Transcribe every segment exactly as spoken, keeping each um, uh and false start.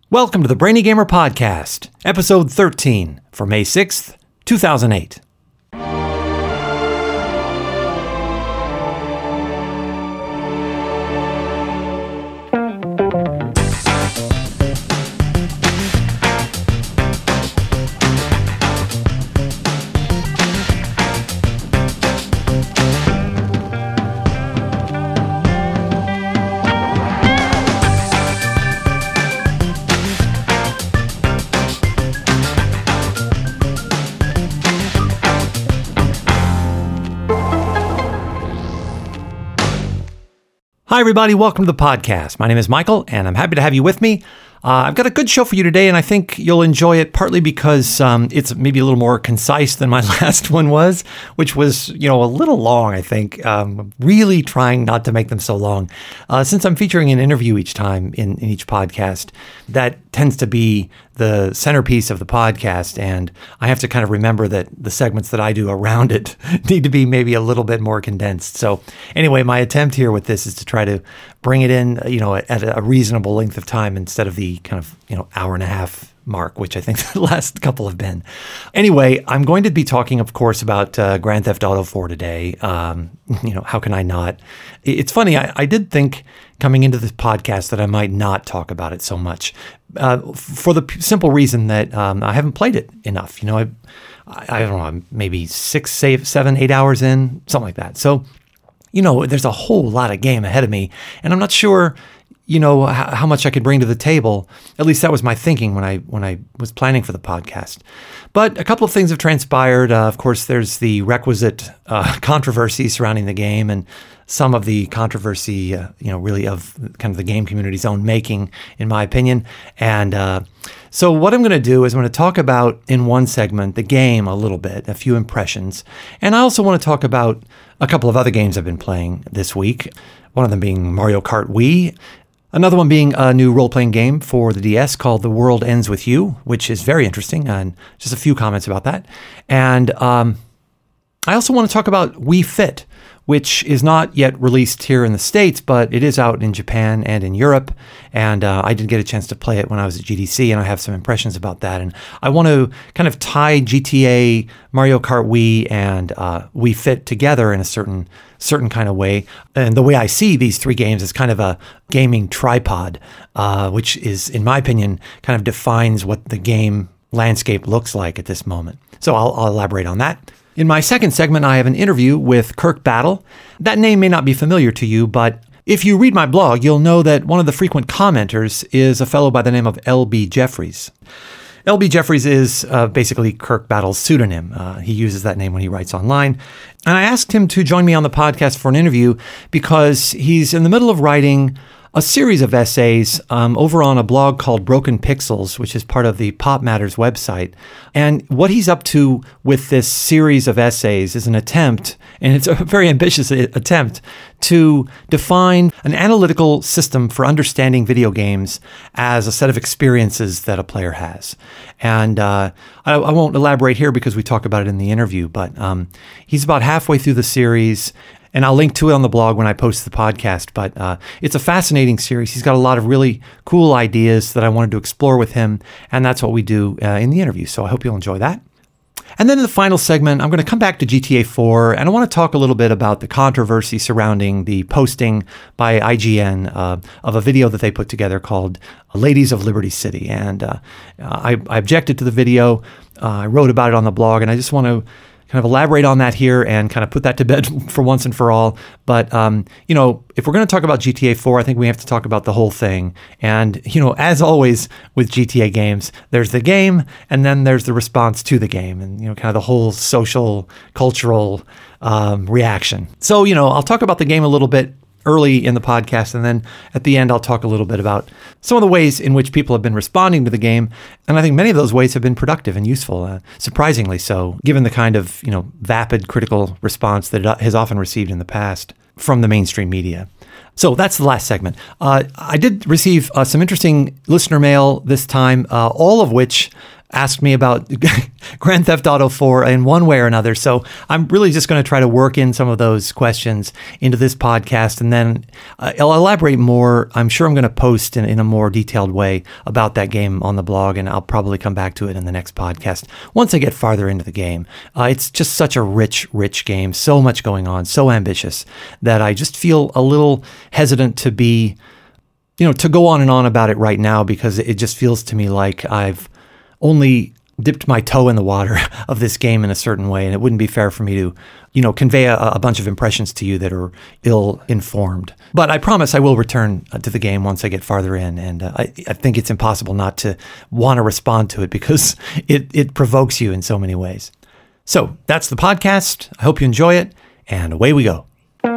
Welcome to the Brainy Gamer Podcast, episode thirteen for May sixth, two thousand eight. Hi, everybody. Welcome to the podcast. My name is Michael, and I'm happy to have you with me. Uh, I've got a good show for you today, and I think you'll enjoy it partly because um, it's maybe a little more concise than my last one was, which was, you know, a little long, I think. Um, really trying not to make them so long. Uh, since I'm featuring an interview each time in, in each podcast, that tends to be the centerpiece of the podcast, and I have to kind of remember that the segments that I do around it need to be maybe a little bit more condensed. So anyway, my attempt here with this is to try to bring it in, you know, at a reasonable length of time instead of the kind of, you know, hour and a half mark, which I think the last couple have been. Anyway, I'm going to be talking, of course, about uh, Grand Theft Auto four today. Um, you know, how can I not? It's funny, I, I did think coming into this podcast that I might not talk about it so much uh, for the p- simple reason that um, I haven't played it enough. You know, I, I, I don't know, I'm maybe six, seven, eight hours in, something like that. So, you know, there's a whole lot of game ahead of me, and I'm not sure, you know, how, how much I could bring to the table. At least that was my thinking when I when I was planning for the podcast. But a couple of things have transpired. Uh, of course, there's the requisite uh, controversy surrounding the game, and some of the controversy, uh, you know, really of kind of the game community's own making, in my opinion. And uh, so what I'm going to do is I'm going to talk about, in one segment, the game a little bit, a few impressions. And I also want to talk about a couple of other games I've been playing this week, one of them being Mario Kart Wii, another one being a new role-playing game for the D S called The World Ends With You, which is very interesting, and just a few comments about that. And um, I also want to talk about Wii Fit, which is not yet released here in the States, but it is out in Japan and in Europe. And uh, I did get a chance to play it when I was at G D C, and I have some impressions about that. And I want to kind of tie G T A, Mario Kart Wii, and uh, Wii Fit together in a certain certain kind of way. And the way I see these three games is kind of a gaming tripod, uh, which is, in my opinion, kind of defines what the game landscape looks like at this moment. So I'll, I'll elaborate on that. In my second segment, I have an interview with Kirk Battle. That name may not be familiar to you, but if you read my blog, you'll know that one of the frequent commenters is a fellow by the name of L B Jeffries. L B Jeffries is uh, basically Kirk Battle's pseudonym. Uh, he uses that name when he writes online. And I asked him to join me on the podcast for an interview because he's in the middle of writing a series of essays um, over on a blog called Broken Pixels, which is part of the Pop Matters website. And what he's up to with this series of essays is an attempt, and it's a very ambitious attempt, to define an analytical system for understanding video games as a set of experiences that a player has. And uh, I, I won't elaborate here because we talk about it in the interview, but um, he's about halfway through the series. And I'll link to it on the blog when I post the podcast. But uh, it's a fascinating series. He's got a lot of really cool ideas that I wanted to explore with him. And that's what we do uh, in the interview. So I hope you'll enjoy that. And then in the final segment, I'm going to come back to G T A four. And I want to talk a little bit about the controversy surrounding the posting by I G N uh, of a video that they put together called Ladies of Liberty City. And uh, I, I objected to the video. Uh, I wrote about it on the blog. And I just want to kind of elaborate on that here and kind of put that to bed for once and for all. But, um, you know, if we're going to talk about G T A four, I think we have to talk about the whole thing. And, you know, as always with G T A games, there's the game and then there's the response to the game and, you know, kind of the whole social, cultural um, reaction. So, you know, I'll talk about the game a little bit early in the podcast, and then at the end I'll talk a little bit about some of the ways in which people have been responding to the game, and I think many of those ways have been productive and useful, uh, surprisingly so, given the kind of, you know, vapid critical response that it has often received in the past from the mainstream media. So that's the last segment. Uh, I did receive uh, some interesting listener mail this time, uh, all of which asked me about Grand Theft Auto four in one way or another. So I'm really just going to try to work in some of those questions into this podcast, and then uh, I'll elaborate more. I'm sure I'm going to post in, in a more detailed way about that game on the blog, and I'll probably come back to it in the next podcast once I get farther into the game. Uh, it's just such a rich, rich game, so much going on, so ambitious, that I just feel a little hesitant to be, you know, to go on and on about it right now, because it just feels to me like I've only dipped my toe in the water of this game in a certain way, and it wouldn't be fair for me to, you know, convey a, a bunch of impressions to you that are ill-informed. But I promise I will return to the game once I get farther in, and uh, I, I think it's impossible not to want to respond to it, because it, it provokes you in so many ways. So that's the podcast. I hope you enjoy it, and away we go.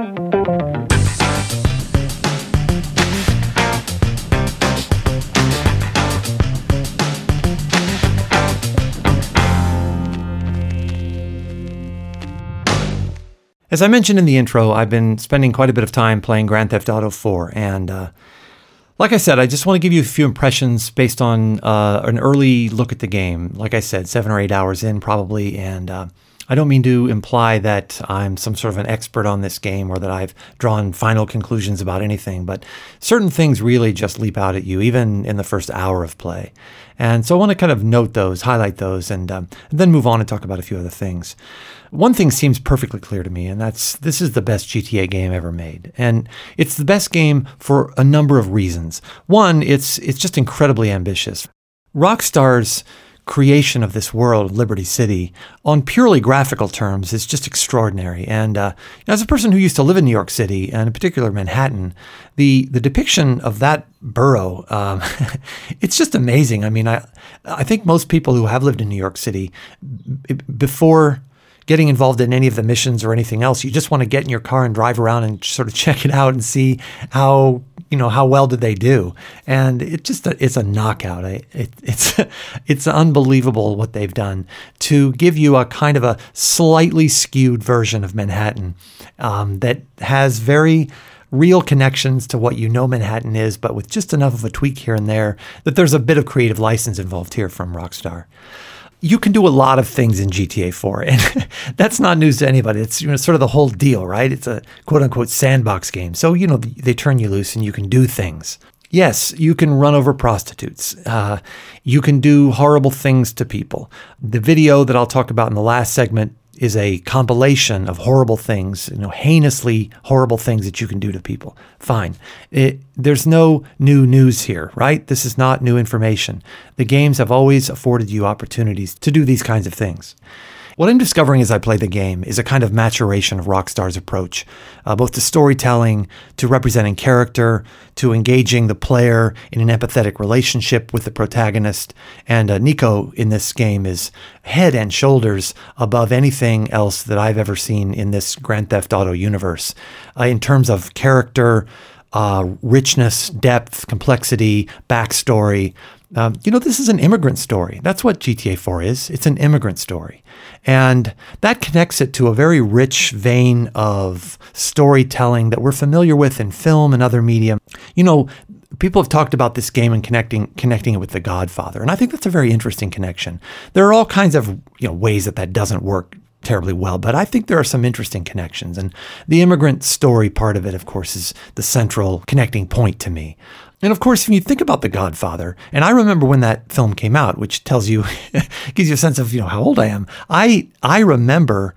As I mentioned in the intro, I've been spending quite a bit of time playing Grand Theft Auto four, and uh, like I said, I just want to give you a few impressions based on uh, an early look at the game. Like I said, seven or eight hours in probably, and uh, I don't mean to imply that I'm some sort of an expert on this game or that I've drawn final conclusions about anything, but certain things really just leap out at you, even in the first hour of play. And so I want to kind of note those, highlight those, and, um, and then move on and talk about a few other things. One thing seems perfectly clear to me, and that's this is the best G T A game ever made. And it's the best game for a number of reasons. One, it's it's just incredibly ambitious. Rockstar's creation of this world, Liberty City, on purely graphical terms is just extraordinary. And uh, as a person who used to live in New York City, and in particular Manhattan, the the depiction of that borough, um, it's just amazing. I mean, I I think most people who have lived in New York City, b- before getting involved in any of the missions or anything else, you just want to get in your car and drive around and sort of check it out and see how, you know, how well did they do. And it just, it's a knockout. It, it's, it's unbelievable what they've done to give you a kind of a slightly skewed version of Manhattan um, that has very real connections to what you know Manhattan is, but with just enough of a tweak here and there that there's a bit of creative license involved here from Rockstar. You can do a lot of things in G T A four, and that's not news to anybody. It's, you know, sort of the whole deal, right? It's a quote-unquote sandbox game. So, you know, they turn you loose and you can do things. Yes, you can run over prostitutes. Uh, you can do horrible things to people. The video that I'll talk about in the last segment is a compilation of horrible things, you know, heinously horrible things that you can do to people. Fine. It, there's no new news here, right? This is not new information. The games have always afforded you opportunities to do these kinds of things. What I'm discovering as I play the game is a kind of maturation of Rockstar's approach, uh, both to storytelling, to representing character, to engaging the player in an empathetic relationship with the protagonist. And uh, Niko in this game is head and shoulders above anything else that I've ever seen in this Grand Theft Auto universe. Uh, in terms of character, uh, richness, depth, complexity, backstory. Um, you know, this is an immigrant story. That's what G T A four is. It's an immigrant story. And that connects it to a very rich vein of storytelling that we're familiar with in film and other media. You know, people have talked about this game and connecting connecting it with The Godfather. And I think that's a very interesting connection. There are all kinds of, you know, ways that that doesn't work terribly well, but I think there are some interesting connections. And the immigrant story part of it, of course, is the central connecting point to me. And of course, when you think about The Godfather, and I remember when that film came out, which tells you, gives you a sense of, you know, how old I am. I I remember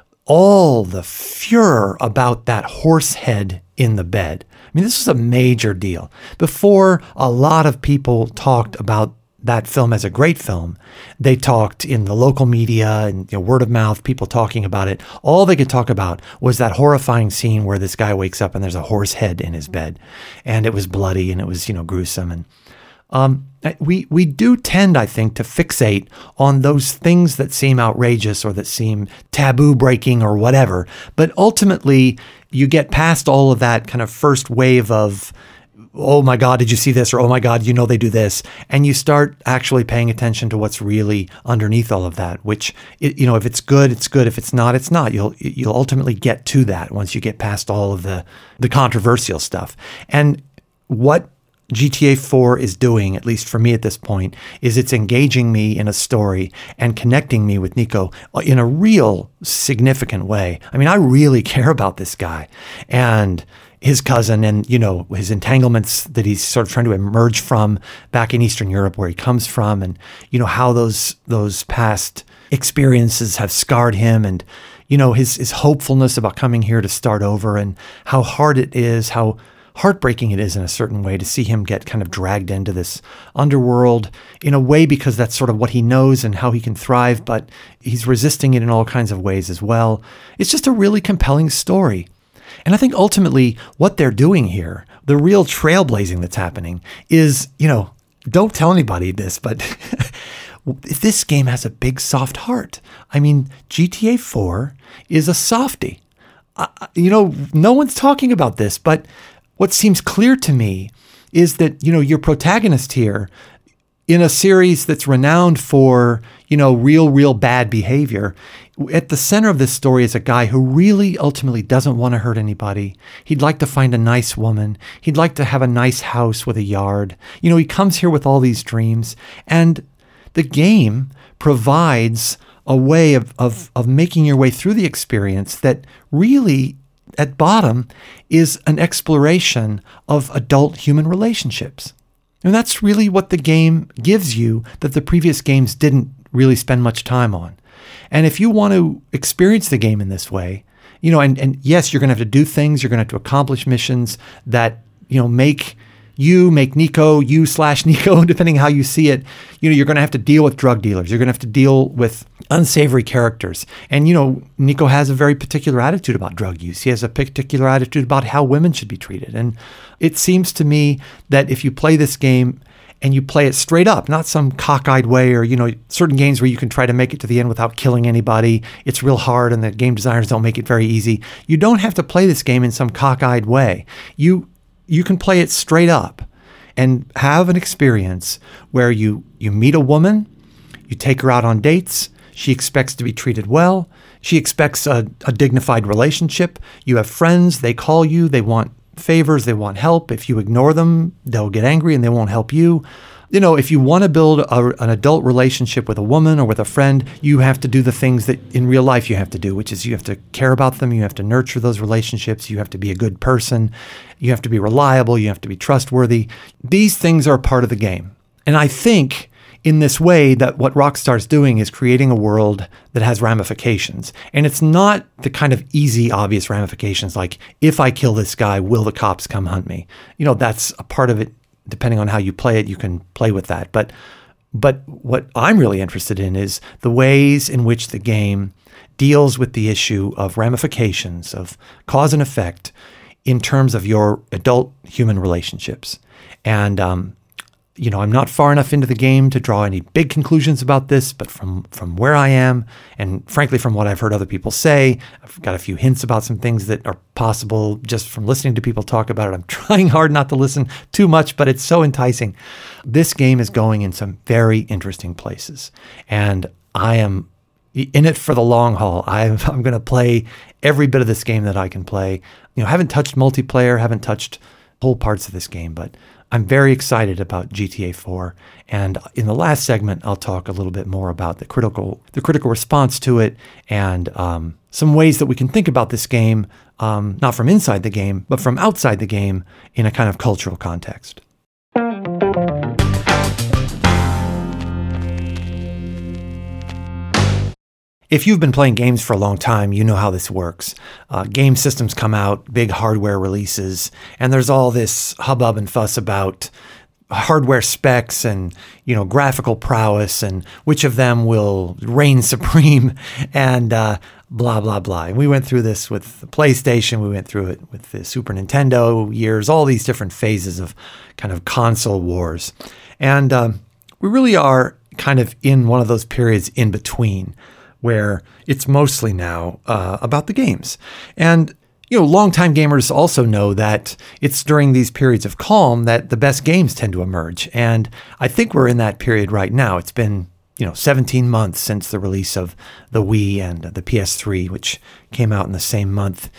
all the furor about that horse head in the bed. I mean, this was a major deal. Before a lot of people talked about that film as a great film, they talked in the local media and, you know, word of mouth, people talking about it. All they could talk about was that horrifying scene where this guy wakes up and there's a horse head in his bed, and it was bloody and it was, you know, gruesome. And um, we we do tend, I think, to fixate on those things that seem outrageous or that seem taboo breaking or whatever. But ultimately, you get past all of that kind of first wave of, oh my God, did you see this? Or, oh my God, you know they do this. And you start actually paying attention to what's really underneath all of that, which, you know, if it's good, it's good. If it's not, it's not. You'll you'll ultimately get to that once you get past all of the, the controversial stuff. And what G T A four is doing, at least for me at this point, is it's engaging me in a story and connecting me with Niko in a real significant way. I mean, I really care about this guy and his cousin and, you know, his entanglements that he's sort of trying to emerge from back in Eastern Europe where he comes from, and, you know, how those those past experiences have scarred him, and, you know, his his hopefulness about coming here to start over, and how hard it is, how heartbreaking it is in a certain way to see him get kind of dragged into this underworld in a way because that's sort of what he knows and how he can thrive, but he's resisting it in all kinds of ways as well. It's just a really compelling story. And I think ultimately what they're doing here, the real trailblazing that's happening is, you know, don't tell anybody this, but this game has a big soft heart. I mean, G T A four is a softie. Uh, you know, no one's talking about this, but what seems clear to me is that, you know, your protagonist here in a series that's renowned for, you know, real, real bad behavior, at the center of this story is a guy who really ultimately doesn't want to hurt anybody. He'd like to find a nice woman. He'd like to have a nice house with a yard. You know, he comes here with all these dreams, and the game provides a way of, of, of making your way through the experience that really, at bottom, is an exploration of adult human relationships. And that's really what the game gives you that the previous games didn't really spend much time on. And if you want to experience the game in this way, you know, and, and yes, you're going to have to do things, you're going to have to accomplish missions that, you know, make you, make Niko, you slash Niko, depending how you see it. You know, you're going to have to deal with drug dealers. You're going to have to deal with unsavory characters. And, you know, Niko has a very particular attitude about drug use. He has a particular attitude about how women should be treated. And it seems to me that if you play this game and you play it straight up, not some cockeyed way, or, you know, certain games where you can try to make it to the end without killing anybody, it's real hard and the game designers don't make it very easy. You don't have to play this game in some cockeyed way. You you can play it straight up and have an experience where you, you meet a woman, you take her out on dates, she expects to be treated well, she expects a, a dignified relationship, you have friends, they call you, they want favors, they want help. If you ignore them, they'll get angry and they won't help you. You know, if you want to build a, an adult relationship with a woman or with a friend, you have to do the things that in real life you have to do, which is you have to care about them, you have to nurture those relationships, you have to be a good person, you have to be reliable, you have to be trustworthy. These things are part of the game. And I think in this way that what Rockstar's doing is creating a world that has ramifications. And it's not the kind of easy, obvious ramifications like, if I kill this guy, will the cops come hunt me? You know, that's a part of it. Depending on how you play it, you can play with that. But but what I'm really interested in is the ways in which the game deals with the issue of ramifications, of cause and effect in terms of your adult human relationships. And, um, you know, I'm not far enough into the game to draw any big conclusions about this, but from, from where I am, and frankly, from what I've heard other people say, I've got a few hints about some things that are possible just from listening to people talk about it. I'm trying hard not to listen too much, but it's so enticing. This game is going in some very interesting places, and I am in it for the long haul. I'm, I'm going to play every bit of this game that I can play. You know, haven't touched multiplayer, haven't touched whole parts of this game, but I'm very excited about G T A four, and in the last segment, I'll talk a little bit more about the critical the critical response to it, and um, some ways that we can think about this game, um, not from inside the game, but from outside the game in a kind of cultural context. If you've been playing games for a long time, you know how this works. Uh, game systems come out, big hardware releases, and there's all this hubbub and fuss about hardware specs and, you know, graphical prowess and which of them will reign supreme and uh, blah, blah, blah. And we went through this with the PlayStation. We went through it with the Super Nintendo years, all these different phases of kind of console wars. And um, we really are kind of in one of those periods in between, where it's mostly now uh, about the games. And, you know, longtime gamers also know that it's during these periods of calm that the best games tend to emerge. And I think we're in that period right now. It's been, you know, seventeen months since the release of the Wii and the P S three, which came out in the same month.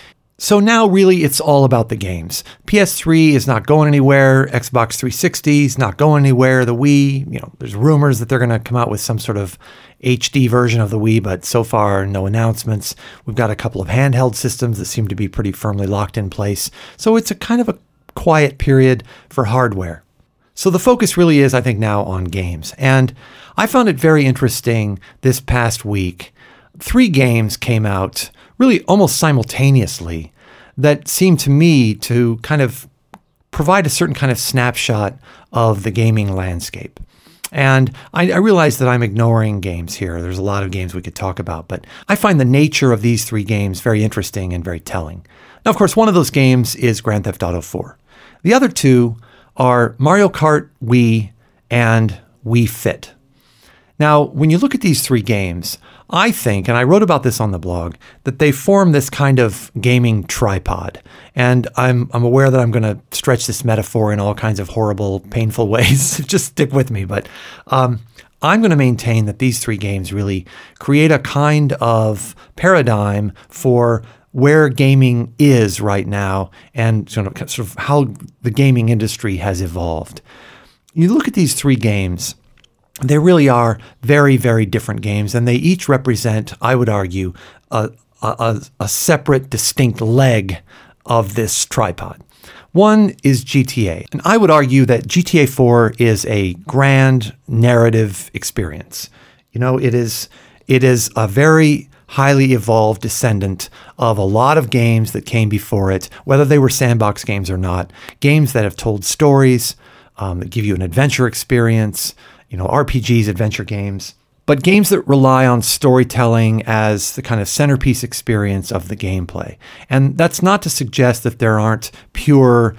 So now really it's all about the games. P S three is not going anywhere. Xbox three sixty is not going anywhere. The Wii, you know, there's rumors that they're going to come out with some sort of H D version of the Wii, but so far no announcements. We've got a couple of handheld systems that seem to be pretty firmly locked in place. So it's a kind of a quiet period for hardware. So the focus really is, I think, now on games. And I found it very interesting this past week. Three games came out really almost simultaneously that seemed to me to kind of provide a certain kind of snapshot of the gaming landscape. And I, I realize that I'm ignoring games here. There's a lot of games we could talk about, but I find the nature of these three games very interesting and very telling. Now, of course, one of those games is Grand Theft Auto four. The other two are Mario Kart Wii and Wii Fit. Now, when you look at these three games, I think, and I wrote about this on the blog, that they form this kind of gaming tripod. And I'm I'm aware that I'm going to stretch this metaphor in all kinds of horrible, painful ways. Just stick with me. But um, I'm going to maintain that these three games really create a kind of paradigm for where gaming is right now and sort of, sort of how the gaming industry has evolved. You look at these three games, they really are very, very different games, and they each represent, I would argue, a, a, a separate, distinct leg of this tripod. One is G T A, and I would argue that G T A four is a grand narrative experience. You know, it is it is a very highly evolved descendant of a lot of games that came before it, whether they were sandbox games or not, games that have told stories, um, that give you an adventure experience, you know, R P Gs, adventure games, but games that rely on storytelling as the kind of centerpiece experience of the gameplay. And that's not to suggest that there aren't pure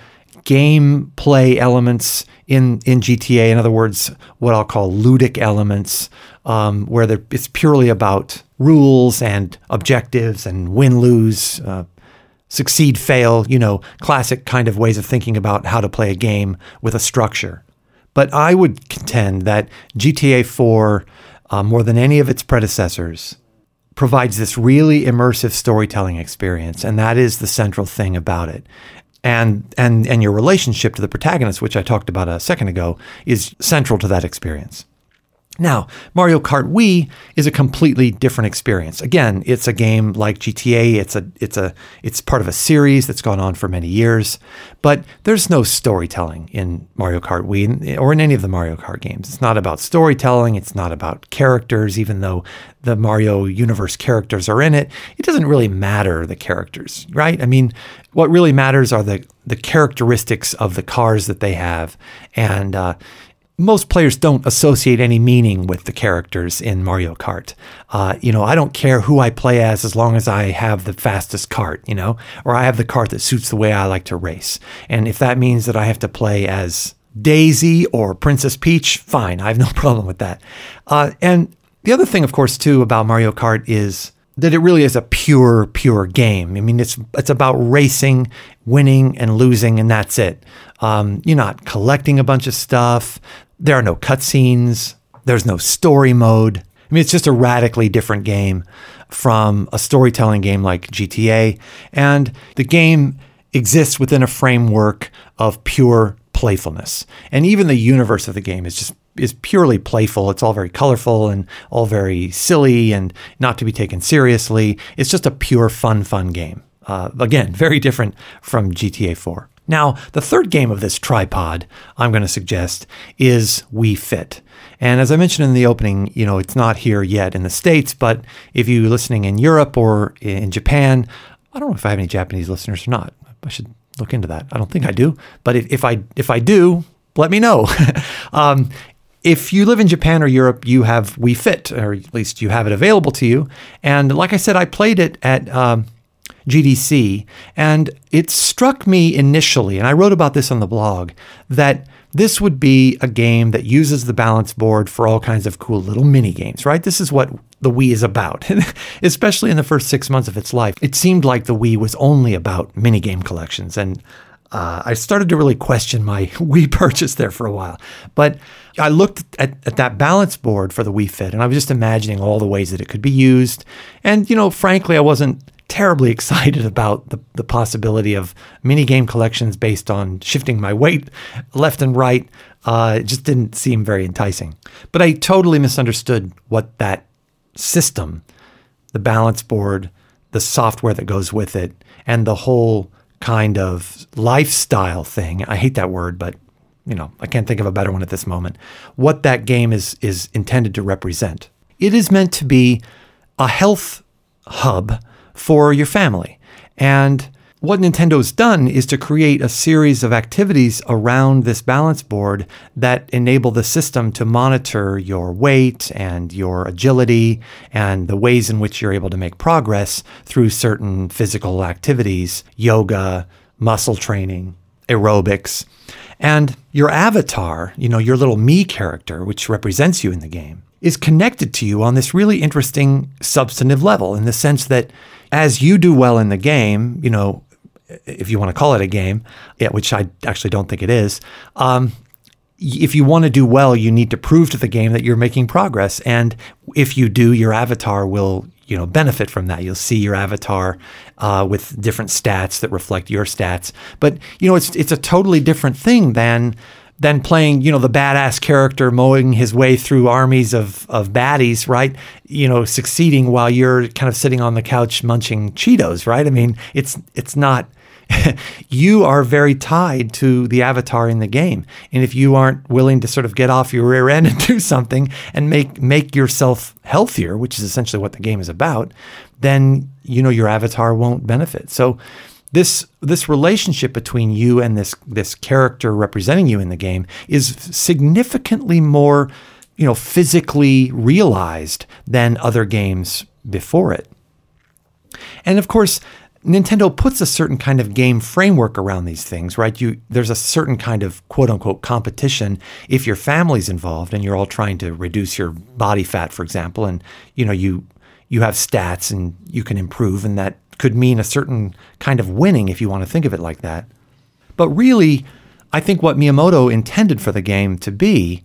gameplay elements in, in G T A. In other words, what I'll call ludic elements, um, where it's purely about rules and objectives and win-lose, uh, succeed, fail, you know, classic kind of ways of thinking about how to play a game with a structure. But I would contend that G T A four, uh, more than any of its predecessors, provides this really immersive storytelling experience, and that is the central thing about it. And and and your relationship to the protagonist, which I talked about a second ago, is central to that experience. Now, Mario Kart Wii is a completely different experience. Again, it's a game like G T A. It's a it's a it's part of a series that's gone on for many years, but there's no storytelling in Mario Kart Wii or in any of the Mario Kart games. It's not about storytelling. It's not about characters, even though the Mario universe characters are in it. It doesn't really matter, the characters, right? I mean, what really matters are the the characteristics of the cars that they have, and uh, most players don't associate any meaning with the characters in Mario Kart. Uh, you know, I don't care who I play as as long as I have the fastest kart, you know, or I have the kart that suits the way I like to race. And if that means that I have to play as Daisy or Princess Peach, fine, I have no problem with that. Uh, and the other thing, of course, too, about Mario Kart is that it really is a pure, pure game. I mean, it's it's about racing, winning, and losing, and that's it. Um, you're not collecting a bunch of stuff. There are no cutscenes. There's no story mode. I mean, it's just a radically different game from a storytelling game like G T A. And the game exists within a framework of pure playfulness. And even the universe of the game is just is purely playful. It's all very colorful and all very silly and not to be taken seriously. It's just a pure fun, fun game. Uh, again, very different from G T A four. Now, the third game of this tripod I'm going to suggest is Wii Fit. And as I mentioned in the opening, you know, it's not here yet in the States, but if you're listening in Europe or in Japan, I don't know if I have any Japanese listeners or not. I should look into that. I don't think I do. But if, if I if I do, let me know. um, if you live in Japan or Europe, you have Wii Fit, or at least you have it available to you. And like I said, I played it at um, G D C, and it struck me initially, and I wrote about this on the blog, that this would be a game that uses the balance board for all kinds of cool little mini games, right? This is what the Wii is about, especially in the first six months of its life. It seemed like the Wii was only about mini game collections, and uh, I started to really question my Wii purchase there for a while. But I looked at, at that balance board for the Wii Fit, and I was just imagining all the ways that it could be used. And, you know, frankly, I wasn't terribly excited about the, the possibility of mini game collections based on shifting my weight left and right. Uh, it just didn't seem very enticing. But I totally misunderstood what that system, the balance board, the software that goes with it, and the whole kind of lifestyle thing. I hate that word, but you know, I can't think of a better one at this moment. What that game is is intended to represent. It is meant to be a health hub for your family. And what Nintendo's done is to create a series of activities around this balance board that enable the system to monitor your weight and your agility and the ways in which you're able to make progress through certain physical activities, yoga, muscle training, aerobics. And your avatar, you know, your little me character, which represents you in the game, is connected to you on this really interesting substantive level, in the sense that as you do well in the game, you know, if you want to call it a game, yeah, which I actually don't think it is, um, if you want to do well, you need to prove to the game that you're making progress. And if you do, your avatar will, you know, benefit from that. You'll see your avatar uh, with different stats that reflect your stats. But, you know, it's it's a totally different thing than than playing, you know, the badass character mowing his way through armies of, of baddies, right? You know, succeeding while you're kind of sitting on the couch munching Cheetos, right? I mean, it's it's not, you are very tied to the avatar in the game. And if you aren't willing to sort of get off your rear end and do something and make make yourself healthier, which is essentially what the game is about, then, you know, your avatar won't benefit. So This this relationship between you and this this character representing you in the game is significantly more, you know, physically realized than other games before it. And of course, Nintendo puts a certain kind of game framework around these things, right? You there's a certain kind of quote unquote competition if your family's involved and you're all trying to reduce your body fat, for example, and you know you you have stats and you can improve, and that could mean a certain kind of winning if you want to think of it like that. But really, I think what Miyamoto intended for the game to be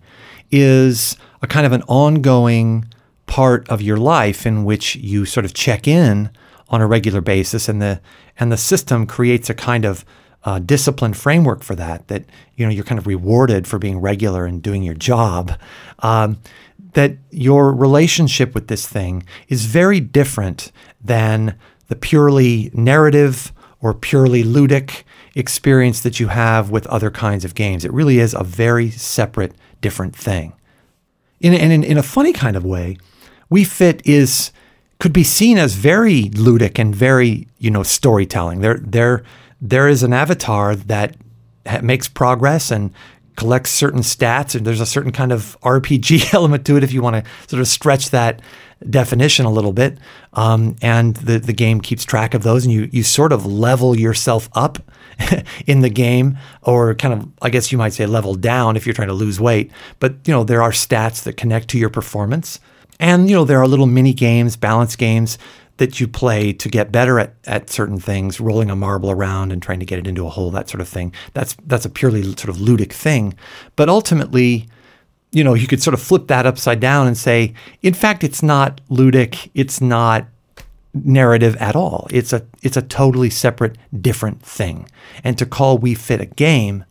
is a kind of an ongoing part of your life in which you sort of check in on a regular basis, and the and the system creates a kind of uh, discipline framework for that, that, you know, you're kind of rewarded for being regular and doing your job. Um, that your relationship with this thing is very different than the purely narrative or purely ludic experience that you have with other kinds of games. It really is a very separate, different thing. In, and in, in a funny kind of way, Wii Fit is could be seen as very ludic and very, you know, storytelling. There, there, there is an avatar that ha- makes progress and collects certain stats, and there's a certain kind of R P G element to it if you want to sort of stretch that definition a little bit. Um, and the, the game keeps track of those, and you you sort of level yourself up in the game, or kind of, I guess you might say, level down if you're trying to lose weight. But, you know, there are stats that connect to your performance. And, you know, there are little mini games, balance games that you play to get better at, at certain things, rolling a marble around and trying to get it into a hole, that sort of thing. That's that's a purely sort of ludic thing. But ultimately, you know, you could sort of flip that upside down and say, in fact, it's not ludic, it's not narrative at all. It's a it's a totally separate, different thing. And to call Wii Fit a game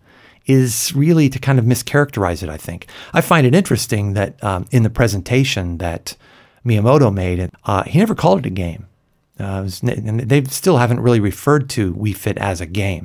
is really to kind of mischaracterize it, I think. I find it interesting that um, in the presentation that Miyamoto made, uh, he never called it a game. Uh, it was, and they still haven't really referred to Wii Fit as a game.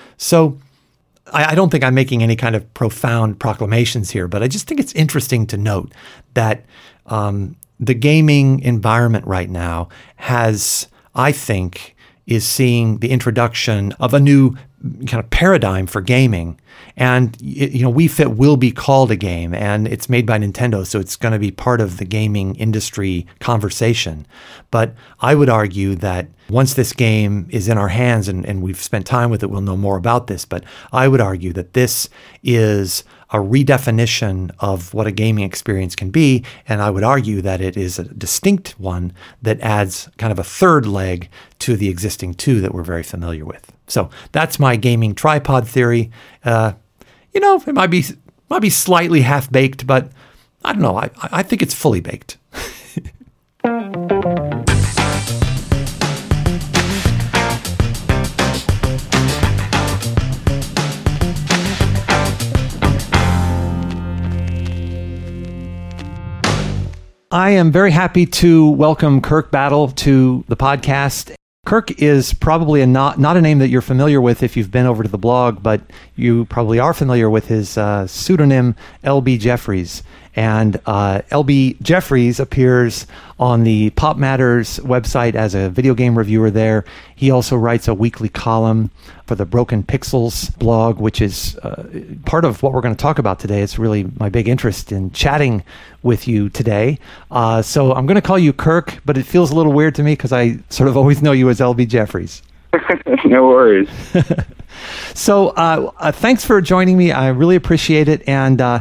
So I, I don't think I'm making any kind of profound proclamations here, but I just think it's interesting to note that um, the gaming environment right now has, I think, is seeing the introduction of a new kind of paradigm for gaming. And, you know, Wii Fit will be called a game, and it's made by Nintendo, so it's going to be part of the gaming industry conversation. But I would argue that once this game is in our hands and, and we've spent time with it, we'll know more about this. But I would argue that this is a redefinition of what a gaming experience can be, and I would argue that it is a distinct one that adds kind of a third leg to the existing two that we're very familiar with. So that's my gaming tripod theory. Uh, you know, it might be might be slightly half-baked, but I don't know. I, I think it's fully baked. I am very happy to welcome Kirk Battle to the podcast. Kirk is probably a not not a name that you're familiar with if you've been over to the blog, but you probably are familiar with his uh, pseudonym L B Jeffries. And uh, L B Jeffries appears on the Pop Matters website as a video game reviewer there. He also writes a weekly column for the Broken Pixels blog, which is uh, part of what we're going to talk about today. It's really my big interest in chatting with you today. Uh, so I'm going to call you Kirk, but it feels a little weird to me because I sort of always know you as L B Jeffries. No worries. So uh, uh, thanks for joining me. I really appreciate it. And uh,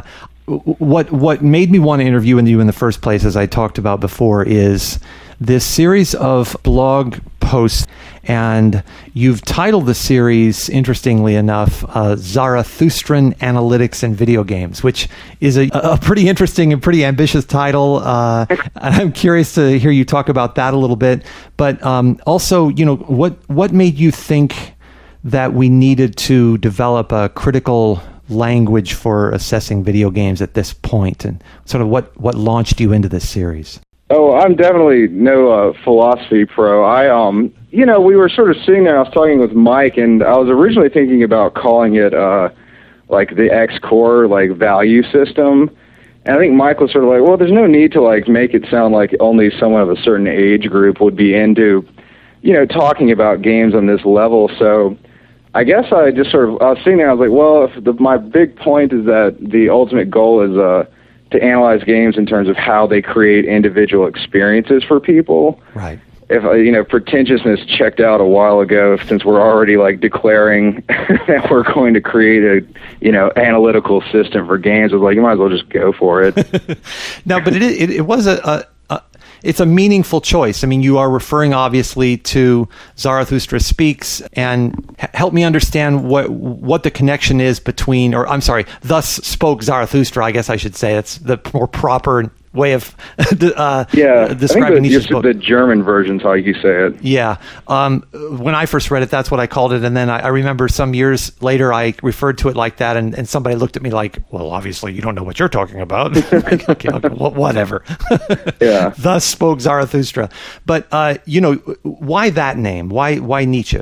What what made me want to interview you in the first place, as I talked about before, is this series of blog posts, and you've titled the series, interestingly enough, uh, Zarathustran Analytics in Video Games, which is a, a pretty interesting and pretty ambitious title. Uh, I'm curious to hear you talk about that a little bit, but um, also, you know, what what made you think that we needed to develop a critical language for assessing video games at this point, and sort of what, what launched you into this series? Oh, I'm definitely no uh, philosophy pro. I, um, you know, we were sort of sitting there, I was talking with Mike, and I was originally thinking about calling it, uh, like the X-Core, like, value system. And I think Mike was sort of like, well, there's no need to, like, make it sound like only someone of a certain age group would be into, you know, talking about games on this level. So I guess I just sort of, I was sitting there, I was like, well, if the, my big point is that the ultimate goal is uh, to analyze games in terms of how they create individual experiences for people. Right. If, uh, you know, pretentiousness checked out a while ago, since we're already, like, declaring that we're going to create a, you know, analytical system for games, I was like, you might as well just go for it. No, but it, it, it was a... a It's a meaningful choice. I mean, you are referring obviously to Zarathustra Speaks, and h- help me understand what what the connection is between, or I'm sorry, Thus Spoke Zarathustra, I guess I should say. It's the more proper way of uh, yeah, describing I think Nietzsche's the, book. The German version's how you say it. Yeah. Um, when I first read it, that's what I called it. And then I, I remember some years later, I referred to it like that. And, and somebody looked at me like, well, obviously you don't know what you're talking about. like, okay, okay, whatever. Yeah. Thus spoke Zarathustra. But, uh, you know, why that name? Why, why Nietzsche?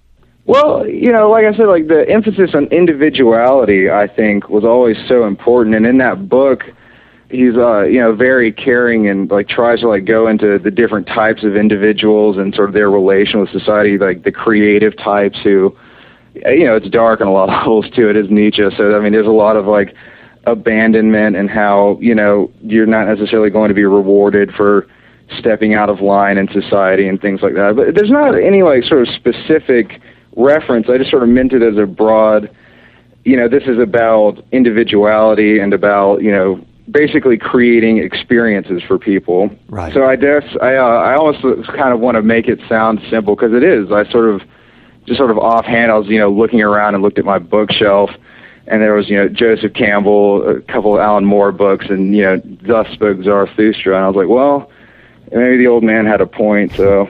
Well, you know, like I said, like the emphasis on individuality, I think, was always so important. And in that book, he's, uh, you know, very caring and, like, tries to, like, go into the different types of individuals and sort of their relation with society, like the creative types who, you know, it's dark on a lot of levels to it, is Nietzsche. So, I mean, there's a lot of, like, abandonment and how, you know, you're not necessarily going to be rewarded for stepping out of line in society and things like that. But there's not any, like, sort of specific reference. I just sort of meant it as a broad, you know, this is about individuality and about, you know, basically creating experiences for people. Right. So I guess I uh, I almost kind of want to make it sound simple, because it is. I sort of just sort of offhand, I was, you know, looking around and looked at my bookshelf, and there was, you know, Joseph Campbell, a couple of Alan Moore books, and, you know, Thus Spoke Zarathustra, and I was like, well, maybe the old man had a point. So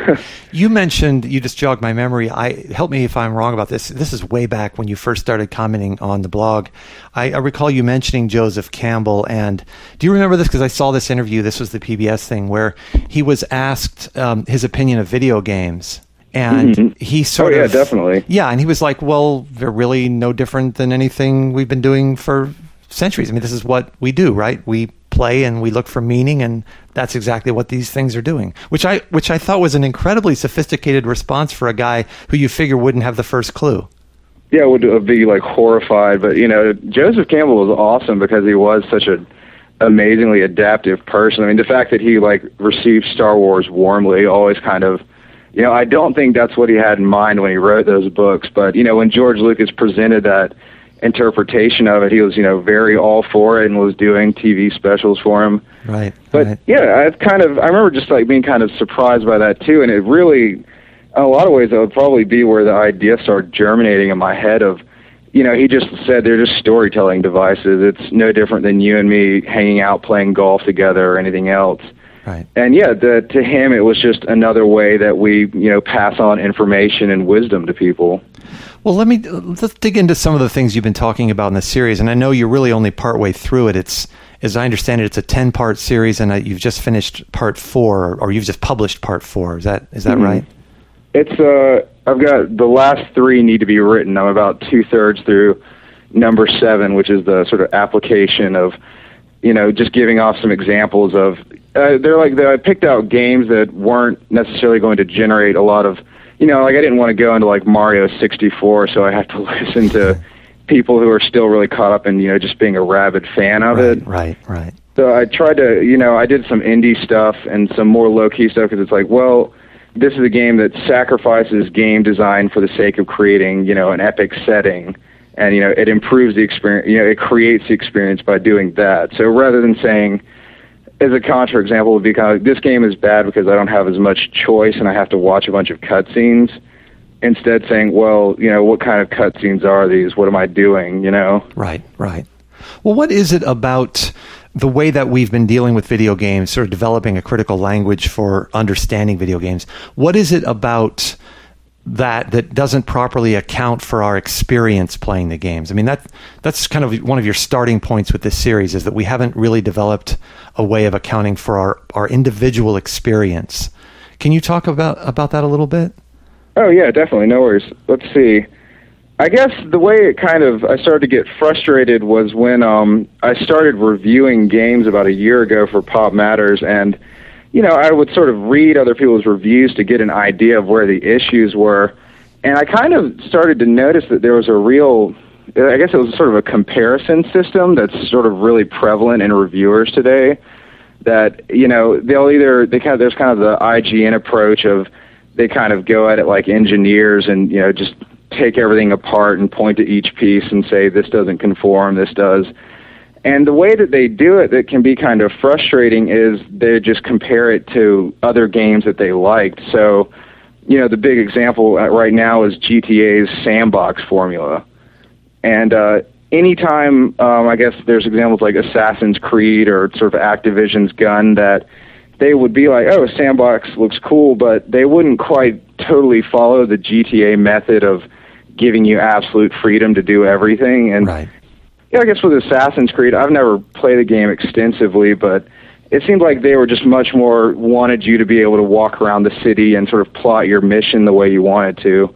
you mentioned, you just jogged my memory. I help me if I'm wrong about this. This is way back when you first started commenting on the blog. I, I recall you mentioning Joseph Campbell. And do you remember this? Because I saw this interview. This was the P B S thing where he was asked um, his opinion of video games. And mm-hmm. he sort oh, yeah, of... yeah, definitely. Yeah, and he was like, well, they're really no different than anything we've been doing for centuries. I mean, this is what we do, right? We play and we look for meaning, and that's exactly what these things are doing, which I which I thought was an incredibly sophisticated response for a guy who you figure wouldn't have the first clue. Yeah, would be like horrified. But, you know, Joseph Campbell was awesome because he was such an amazingly adaptive person. I mean, the fact that he, like, received Star Wars warmly always kind of, you know, I don't think that's what he had in mind when he wrote those books. But, you know, when George Lucas presented that interpretation of it, he was, you know, very all for it and was doing T V specials for him. Right. But right. yeah, I kind of, I remember just like being kind of surprised by that too. And it really, in a lot of ways, that would probably be where the idea started germinating in my head of, you know, he just said they're just storytelling devices. It's no different than you and me hanging out playing golf together or anything else. Right. And yeah, the, to him, it was just another way that we, you know, pass on information and wisdom to people. Well, let me let's dig into some of the things you've been talking about in the series, and I know you're really only partway through it. It's as I understand it, it's a ten-part series, and uh, you've just finished part four, or you've just published part four. Is that is that mm-hmm. right? It's uh, I've got the last three need to be written. I'm about two-thirds through number seven, which is the sort of application of, you know, just giving off some examples of, uh, they're like, I picked out games that weren't necessarily going to generate a lot of, you know, like I didn't want to go into like Mario sixty-four, so I have to listen to people who are still really caught up in, you know, just being a rabid fan of right, it. Right, right. So I tried to, you know, I did some indie stuff and some more low-key stuff because it's like, well, this is a game that sacrifices game design for the sake of creating, you know, an epic setting. And, you know, it improves the experience, you know, it creates the experience by doing that. So rather than saying, as a counterexample would be kind of, this game is bad because I don't have as much choice and I have to watch a bunch of cutscenes, instead saying, well, you know, what kind of cutscenes are these? What am I doing, you know? Right, right. Well, what is it about the way that we've been dealing with video games, sort of developing a critical language for understanding video games? What is it about that that doesn't properly account for our experience playing the games? I mean, that that's kind of one of your starting points with this series, is that we haven't really developed a way of accounting for our, our individual experience. Can you talk about, about that a little bit? Oh, yeah, definitely. No worries. Let's see. I guess the way it kind of, I started to get frustrated was when um, I started reviewing games about a year ago for Pop Matters, and you know, I would sort of read other people's reviews to get an idea of where the issues were. And I kind of started to notice that there was a real, I guess it was sort of a comparison system that's sort of really prevalent in reviewers today. That, you know, they'll either, they kind of, there's kind of the I G N approach of, they kind of go at it like engineers and, you know, just take everything apart and point to each piece and say, this doesn't conform, this does. And the way that they do it that can be kind of frustrating is they just compare it to other games that they liked. So, you know, the big example right now is G T A's sandbox formula. And uh, anytime, um, I guess there's examples like Assassin's Creed or sort of Activision's Gun, that they would be like, oh, sandbox looks cool, but they wouldn't quite totally follow the G T A method of giving you absolute freedom to do everything. And right. Yeah, I guess with Assassin's Creed, I've never played the game extensively, but it seemed like they were just much more wanted you to be able to walk around the city and sort of plot your mission the way you wanted to.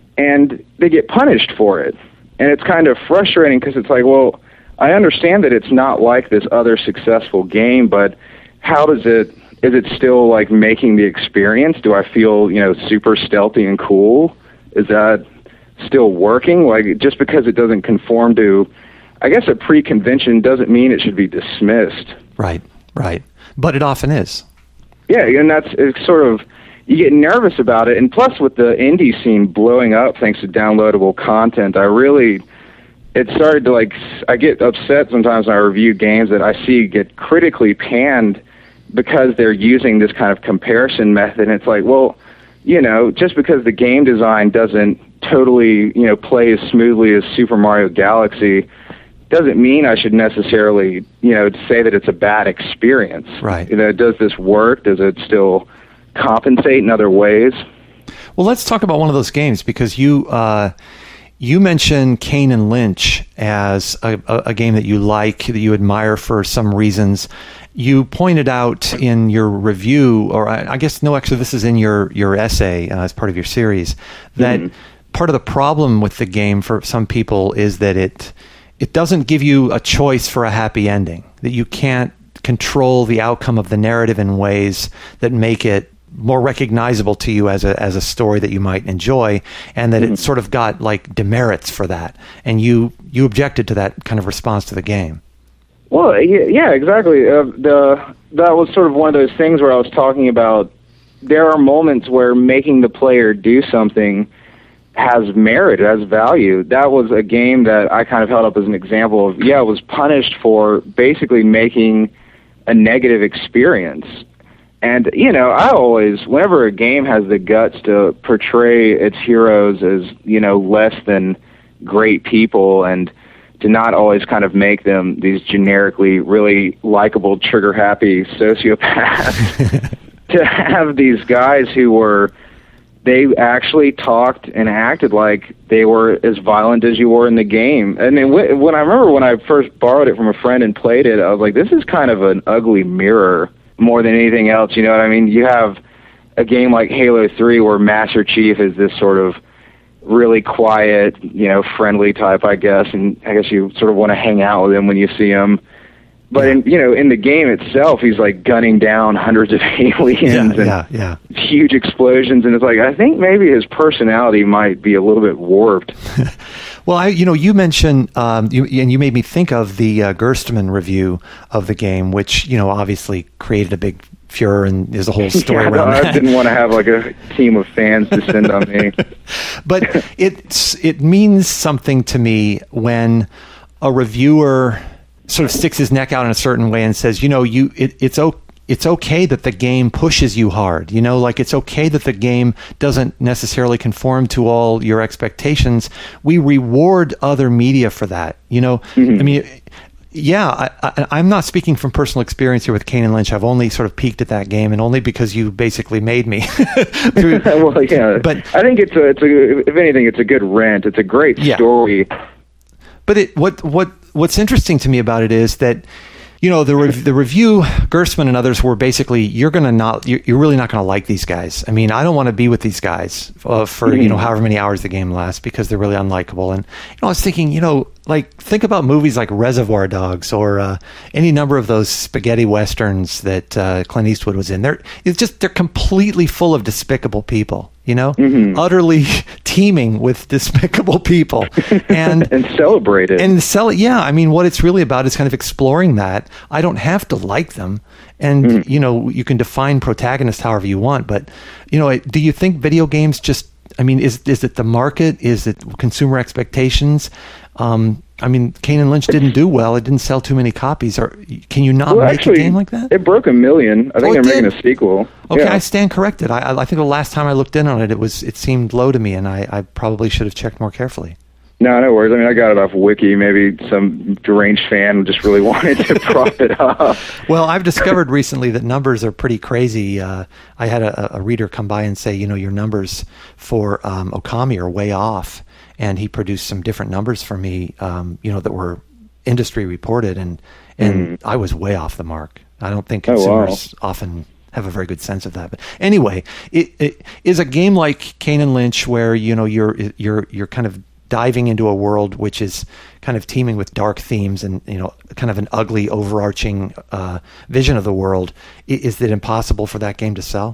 And they get punished for it. And it's kind of frustrating because it's like, well, I understand that it's not like this other successful game, but how does it, is it still like making the experience? Do I feel, you know, super stealthy and cool? Is that still working? Like, just because it doesn't conform to, I guess, a pre-convention doesn't mean it should be dismissed. Right, right. But it often is. Yeah, and that's it's sort of, you get nervous about it. And plus, with the indie scene blowing up thanks to downloadable content, I really, it started to like, I get upset sometimes when I review games that I see get critically panned because they're using this kind of comparison method. And it's like, well, you know, just because the game design doesn't totally, you know, play as smoothly as Super Mario Galaxy doesn't mean I should necessarily, you know, say that it's a bad experience. Right. You know, does this work? Does it still compensate in other ways? Well, let's talk about one of those games, because you uh, you mentioned Kane and Lynch as a, a, a game that you like, that you admire for some reasons. You pointed out in your review, or I, I guess, no, actually, this is in your, your essay uh, as part of your series, that mm-hmm. part of the problem with the game for some people is that it it doesn't give you a choice for a happy ending, that you can't control the outcome of the narrative in ways that make it more recognizable to you as a as a story that you might enjoy, and that mm-hmm. it sort of got like demerits for that, and you you objected to that kind of response to the game. Well, yeah, exactly. Uh, the that was sort of one of those things where I was talking about, there are moments where making the player do something has merit, has value. That was a game that I kind of held up as an example of, yeah, it was punished for basically making a negative experience. And, you know, I always, whenever a game has the guts to portray its heroes as, you know, less than great people, and to not always kind of make them these generically really likable, trigger-happy sociopaths, to have these guys who were, they actually talked and acted like they were as violent as you were in the game. And then when I remember when I first borrowed it from a friend and played it, I was like, this is kind of an ugly mirror more than anything else. You know what I mean? You have a game like Halo three where Master Chief is this sort of really quiet, you know, friendly type, I guess, and I guess you sort of want to hang out with him when you see him. But in, you know, in the game itself, he's like gunning down hundreds of aliens yeah, and yeah, yeah. huge explosions, and it's like I think maybe his personality might be a little bit warped. Well, I, you know, you mentioned, um, you, and you made me think of the uh, Gerstmann review of the game, which, you know, obviously created a big furor, and there's a whole story yeah, around no, that. I didn't want to have like a team of fans descend on me. But it's it means something to me when a reviewer sort of sticks his neck out in a certain way and says, you know, you it, it's okay. It's okay that the game pushes you hard, you know, like it's okay that the game doesn't necessarily conform to all your expectations. We reward other media for that, you know. Mm-hmm. I mean, yeah, I, I, I'm not speaking from personal experience here with Kane and Lynch. I've only sort of peeked at that game, and only because you basically made me. through, well, yeah, but I think it's a, it's a, if anything, it's a good rent. It's a great yeah. story. But it, what, what, what's interesting to me about it is that, you know, the rev- the review, Gerstmann and others were basically, you're going to not, you're, you're really not going to like these guys. I mean, I don't want to be with these guys uh, for, mm-hmm. you know, however many hours the game lasts because they're really unlikable. And, you know, I was thinking, you know, like, think about movies like Reservoir Dogs or uh, any number of those spaghetti westerns that uh, Clint Eastwood was in. They're, it's just, they're completely full of despicable people. You know, mm-hmm. utterly teeming with despicable people, and and celebrate it. And sell it. Yeah, I mean, what it's really about is kind of exploring that. I don't have to like them, and mm. you know, you can define protagonist however you want. But you know, do you think video games just? I mean, is is it the market? Is it consumer expectations? Um, I mean, Kane and Lynch didn't do well. It didn't sell too many copies. Or can you not well, make actually, a game like that? It broke a million. I think oh, they're did? making a sequel. Okay, yeah. I stand corrected. I, I think the last time I looked in on it, it was it seemed low to me, and I, I probably should have checked more carefully. No, no worries. I mean, I got it off Wiki. Maybe some deranged fan just really wanted to prop it up. Well, I've discovered recently that numbers are pretty crazy. Uh, I had a, a reader come by and say, you know, your numbers for um, Okami are way off, and he produced some different numbers for me, um, you know, that were industry reported, and and mm. I was way off the mark. I don't think consumers oh, wow. often have a very good sense of that. But anyway, it, it is a game like Kane and Lynch where, you know, you're you're you're kind of diving into a world which is kind of teeming with dark themes and, you know, kind of an ugly overarching uh, vision of the world. Is it impossible for that game to sell?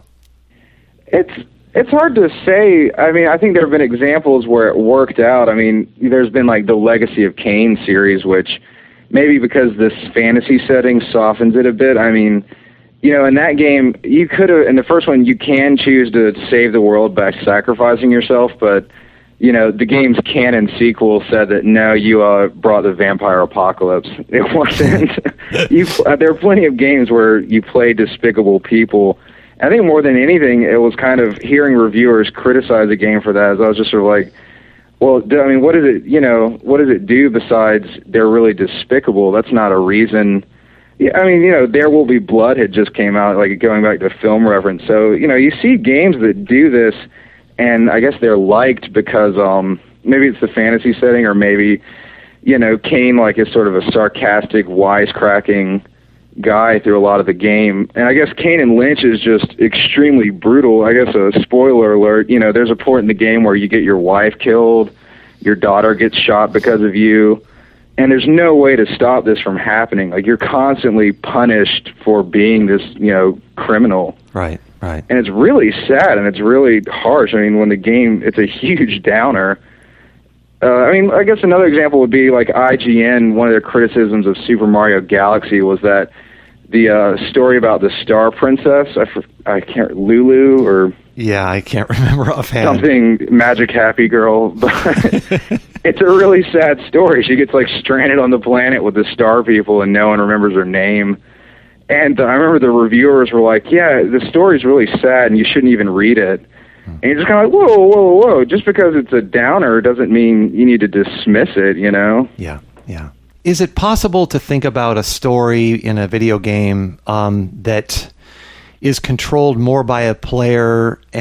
It's It's hard to say. I mean, I think there have been examples where it worked out. I mean, there's been like the Legacy of Kain series, which maybe because this fantasy setting softens it a bit. I mean, you know, in that game, you could have, in the first one, you can choose to save the world by sacrificing yourself, but, you know, the game's canon sequel said that, no, you uh, brought the vampire apocalypse. It wasn't. you, uh, there are plenty of games where you play despicable people. I think more than anything, it was kind of hearing reviewers criticize the game for that. As I was just sort of like, well, I mean, what does it, you know, what does it do besides they're really despicable? That's not a reason. Yeah, I mean, you know, There Will Be Blood had just came out, like going back to film reference. So, you know, you see games that do this, and I guess they're liked because um, maybe it's the fantasy setting, or maybe, you know, Kain like is sort of a sarcastic, wisecracking guy through a lot of the game. And I guess Kane and Lynch is just extremely brutal. I guess a spoiler alert, you know, there's a point in the game where you get your wife killed, your daughter gets shot because of you, and there's no way to stop this from happening. Like, you're constantly punished for being this, you know, criminal. Right, right. And it's really sad, and it's really harsh. I mean, when the game, it's a huge downer. Uh, I mean, I guess another example would be like I G N. One of their criticisms of Super Mario Galaxy was that the uh, story about the Star Princess, I, I can't, Lulu or... Yeah, I can't remember offhand. Something Magic Happy Girl, but it's a really sad story. She gets like stranded on the planet with the star people and no one remembers her name. And uh, I remember the reviewers were like, yeah, the story's really sad and you shouldn't even read it. And you're just kind of like, whoa, whoa, whoa. Just because it's a downer doesn't mean you need to dismiss it, you know? Yeah, yeah. Is it possible to think about a story in a video game um, that is controlled more by a player and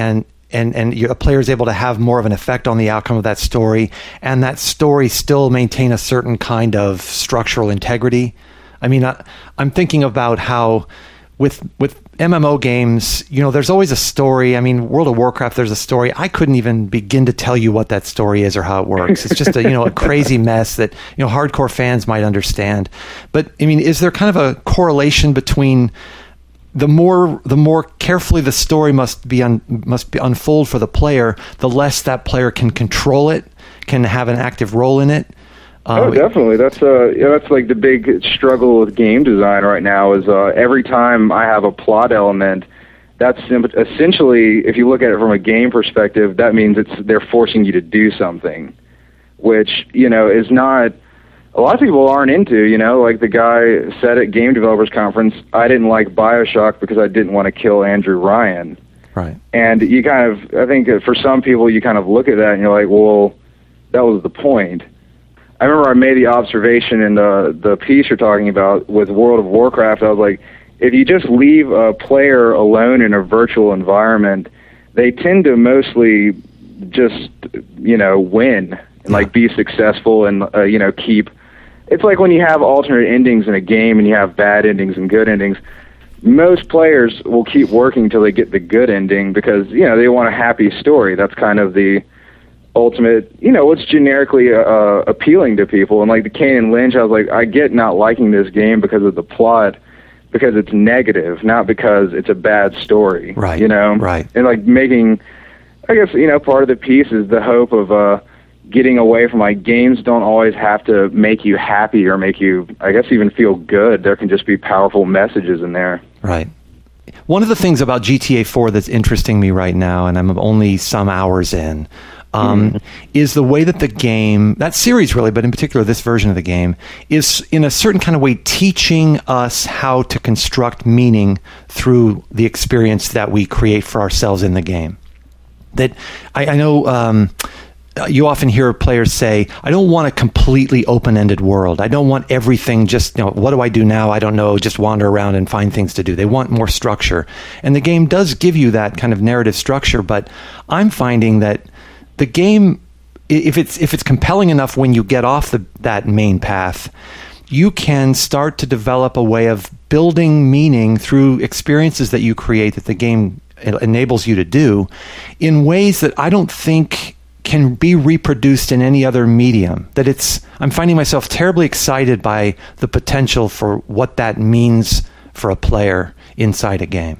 and and you, a player is able to have more of an effect on the outcome of that story, and that story still maintain a certain kind of structural integrity. I mean, I, I'm thinking about how with with M M O games, you know, there's always a story. I mean, World of Warcraft, there's a story. I couldn't even begin to tell you what that story is or how it works. It's just a, you know, a crazy mess that, you know, hardcore fans might understand. But I mean, is there kind of a correlation between the more the more carefully the story must be un, must be unfold for the player, the less that player can control it, can have an active role in it? Um, oh, definitely. That's uh, yeah, that's like the big struggle with game design right now. Is uh, every time I have a plot element, that's essentially, if you look at it from a game perspective, that means it's they're forcing you to do something, which, you know, is not. A lot of people aren't into. You know, like the guy said at Game Developers Conference, I didn't like BioShock because I didn't want to kill Andrew Ryan. Right. And you kind of, I think for some people, you kind of look at that and you're like, well, that was the point. I remember I made the observation in the the piece you're talking about with World of Warcraft. I was like, if you just leave a player alone in a virtual environment, they tend to mostly just, you know, win and like be successful and uh, you know, keep. It's like when you have alternate endings in a game and you have bad endings and good endings. Most players will keep working until they get the good ending because, you know, they want a happy story. That's kind of the ultimate, you know, what's generically uh, appealing to people. And like the Kane and Lynch, I was like, I get not liking this game because of the plot, because it's negative, not because it's a bad story. Right. You know? Right. And like making, I guess, you know, part of the piece is the hope of uh, getting away from, like, games don't always have to make you happy or make you, I guess, even feel good. There can just be powerful messages in there. Right. One of the things about G T A four that's interesting me right now, and I'm only some hours in, Um, mm-hmm. is the way that the game, that series really, but in particular this version of the game, is in a certain kind of way teaching us how to construct meaning through the experience that we create for ourselves in the game. That I, I know um, you often hear players say, I don't want a completely open-ended world. I don't want everything just, you know, what do I do now? I don't know, just wander around and find things to do. They want more structure. And the game does give you that kind of narrative structure, but I'm finding that the game, if it's if it's compelling enough when you get off the, that main path, you can start to develop a way of building meaning through experiences that you create that the game enables you to do in ways that I don't think can be reproduced in any other medium. That it's, I'm finding myself terribly excited by the potential for what that means for a player inside a game.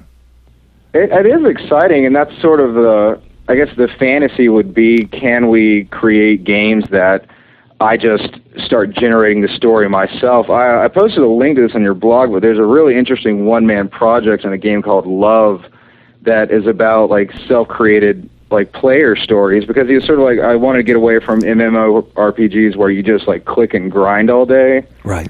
It, it is exciting, and that's sort of the, I guess the fantasy would be, can we create games that I just start generating the story myself? I, I posted a link to this on your blog, but there's a really interesting one-man project in a game called Love that is about like self-created like player stories, because it's sort of like, I want to get away from M M O R P Gs where you just like click and grind all day. Right.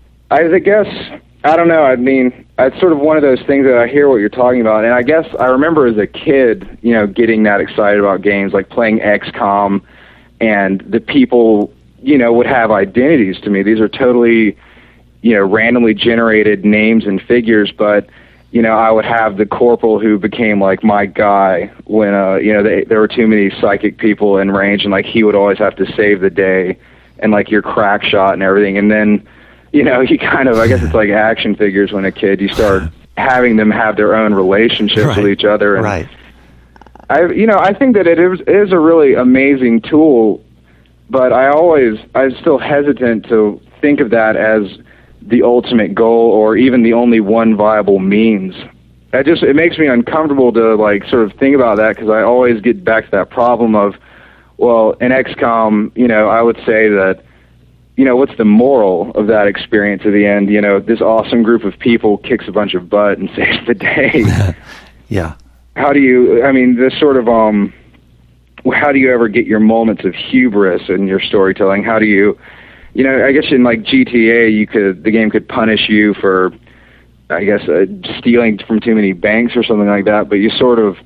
I guess, I don't know, I mean, it's sort of one of those things that I hear what you're talking about, and I guess I remember as a kid, you know, getting that excited about games, like playing X COM, and the people, you know, would have identities to me. These are totally, you know, randomly generated names and figures, but, you know, I would have the corporal who became, like, my guy when, uh, you know, they, there were too many psychic people in range, and, like, he would always have to save the day, and, like, your crack shot and everything, and then, you know, you kind of, I guess it's like action figures when a kid, you start having them have their own relationships right. with each other. And right. I, you know, I think that it is, it is a really amazing tool, but I always, I'm still hesitant to think of that as the ultimate goal or even the only one viable means. I just, it makes me uncomfortable to, like, sort of think about that, because I always get back to that problem of, well, in X COM, you know, I would say that, you know, what's the moral of that experience at the end? You know, this awesome group of people kicks a bunch of butt and saves the day. Yeah. How do you, I mean, this sort of, um, how do you ever get your moments of hubris in your storytelling? How do you, you know, I guess in like G T A, you could, the game could punish you for, I guess, uh, stealing from too many banks or something like that, but you sort of,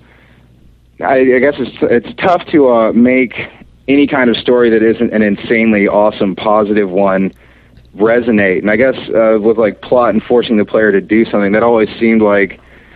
I, I guess it's, it's tough to uh, make any kind of story that isn't an insanely awesome, positive one resonate. And I guess uh, with like plot and forcing the player to do something, that always seemed like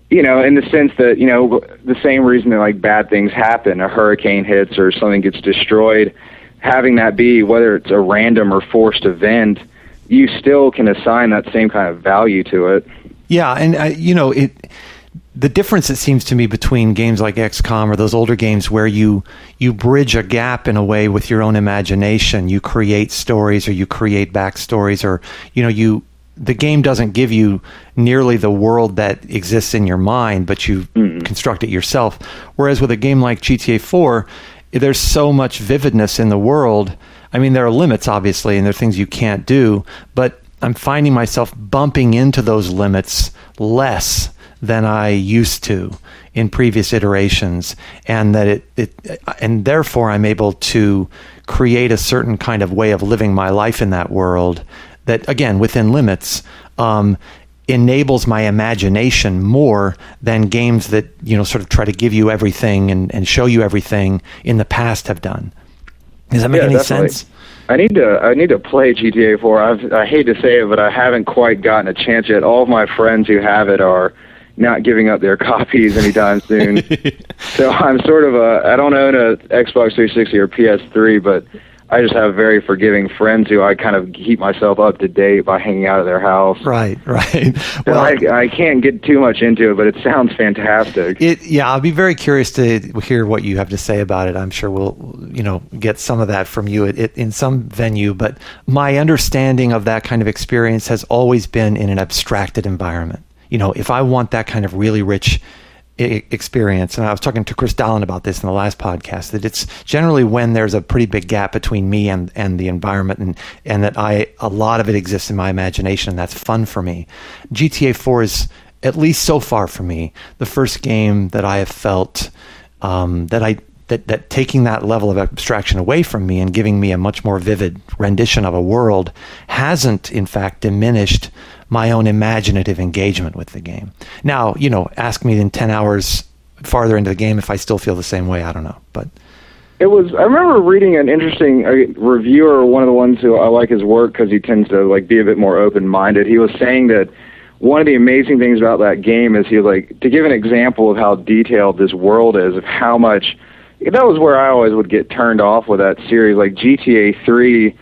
you know, in the sense that, you know, the same reason that like bad things happen, a hurricane hits or something gets destroyed, having that be, whether it's a random or forced event, you still can assign that same kind of value to it. Yeah, and uh, you know, it. The difference, it seems to me, between games like X COM or those older games where you you bridge a gap in a way with your own imagination, you create stories or you create backstories, or you know, you the game doesn't give you nearly the world that exists in your mind, but you mm. construct it yourself. Whereas with a game like G T A four, there's so much vividness in the world. I mean, there are limits, obviously, and there are things you can't do, but I'm finding myself bumping into those limits less than I used to in previous iterations, and that it, it and therefore I'm able to create a certain kind of way of living my life in that world that, again, within limits, um, enables my imagination more than games that, you know, sort of try to give you everything and, and show you everything in the past have done. Does that make yeah, any definitely. sense? I need to I need to play G T A four. I've, I hate to say it, but I haven't quite gotten a chance yet. All of my friends who have it are not giving up their copies anytime soon. So I'm sort of a, I don't own a Xbox three sixty or P S three, but I just have very forgiving friends who I kind of keep myself up to date by hanging out at their house. Right, right. So well, I, I can't get too much into it, but it sounds fantastic. It, yeah, I'll be very curious to hear what you have to say about it. I'm sure we'll, you know, get some of that from you at, at, in some venue. But my understanding of that kind of experience has always been in an abstracted environment. You know, if I want that kind of really rich I- experience, and I was talking to Chris Dallin about this in the last podcast, that it's generally when there's a pretty big gap between me and, and the environment, and, and that I a lot of it exists in my imagination, and that's fun for me. G T A four is, at least so far for me, the first game that I have felt um, that I that that taking that level of abstraction away from me and giving me a much more vivid rendition of a world hasn't, in fact, diminished my own imaginative engagement with the game. Now, you know, ask me in ten hours farther into the game if I still feel the same way. I don't know, but it was. I remember reading an interesting uh, reviewer, one of the ones who I like his work because he tends to like be a bit more open-minded. He was saying that one of the amazing things about that game is he like to give an example of how detailed this world is, of how much. That was where I always would get turned off with that series, like G T A three.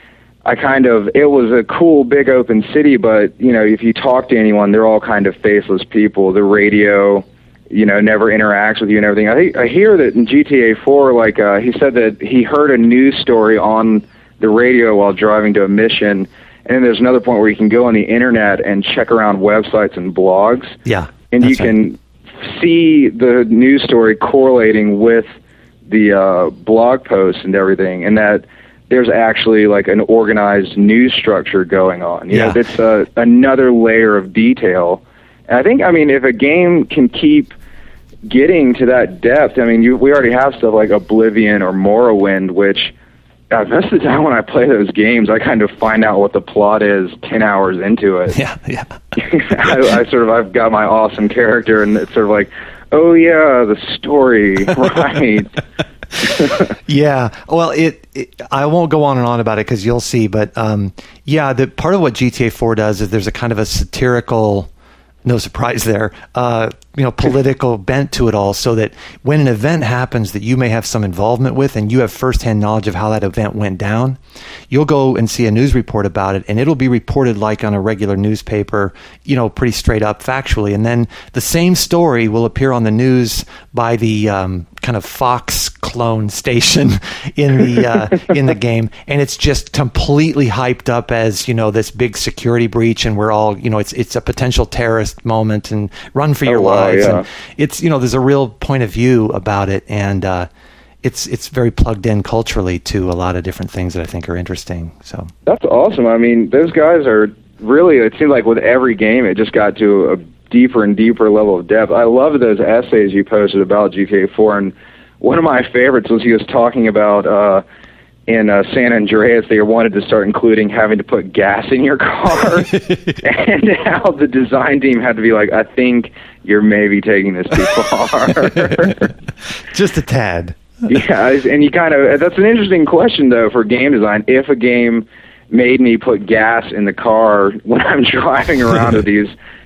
I kind of, it was a cool big open city, but, you know, if you talk to anyone, they're all kind of faceless people. The radio, you know, never interacts with you and everything. I, I hear that in G T A four, like, uh, he said that he heard a news story on the radio while driving to a mission, and then there's another point where you can go on the internet and check around websites and blogs. Yeah. And you can right. see the news story correlating with the uh, blog posts and everything, and that there's actually like an organized news structure going on. You yeah. know, it's uh, another layer of detail. And I think, I mean, if a game can keep getting to that depth, I mean, you, we already have stuff like Oblivion or Morrowind, which uh, most of the time when I play those games, I kind of find out what the plot is ten hours into it. Yeah, yeah. I, I sort of, I've got my awesome character, and it's sort of like, oh yeah, the story, right. Yeah, well, it, it. I won't go on and on about it because you'll see. But um, yeah, the part of what G T A four does is there's a kind of a satirical, no surprise there, uh, you know, political bent to it all. So that when an event happens that you may have some involvement with, and you have firsthand knowledge of how that event went down, you'll go and see a news report about it, and it'll be reported like on a regular newspaper, you know, pretty straight up, factually. And then the same story will appear on the news by the um, kind of Fox clone station in the uh, in the game, and it's just completely hyped up as, you know, this big security breach, and we're all, you know, it's it's a potential terrorist moment, and run for your oh, wow, lives. yeah. And it's, you know, there's a real point of view about it, and uh, it's it's very plugged in culturally to a lot of different things that I think are interesting. So that's awesome. I mean, those guys are really. It seems like with every game, it just got to a deeper and deeper level of depth. I love those essays you posted about G T A four, and one of my favorites was he was talking about uh, in uh, San Andreas they wanted to start including having to put gas in your car, and how the design team had to be like, I think you're maybe taking this too far. Just a tad. Yeah, and you kind of, that's an interesting question, though, for game design. If a game made me put gas in the car when I'm driving around to these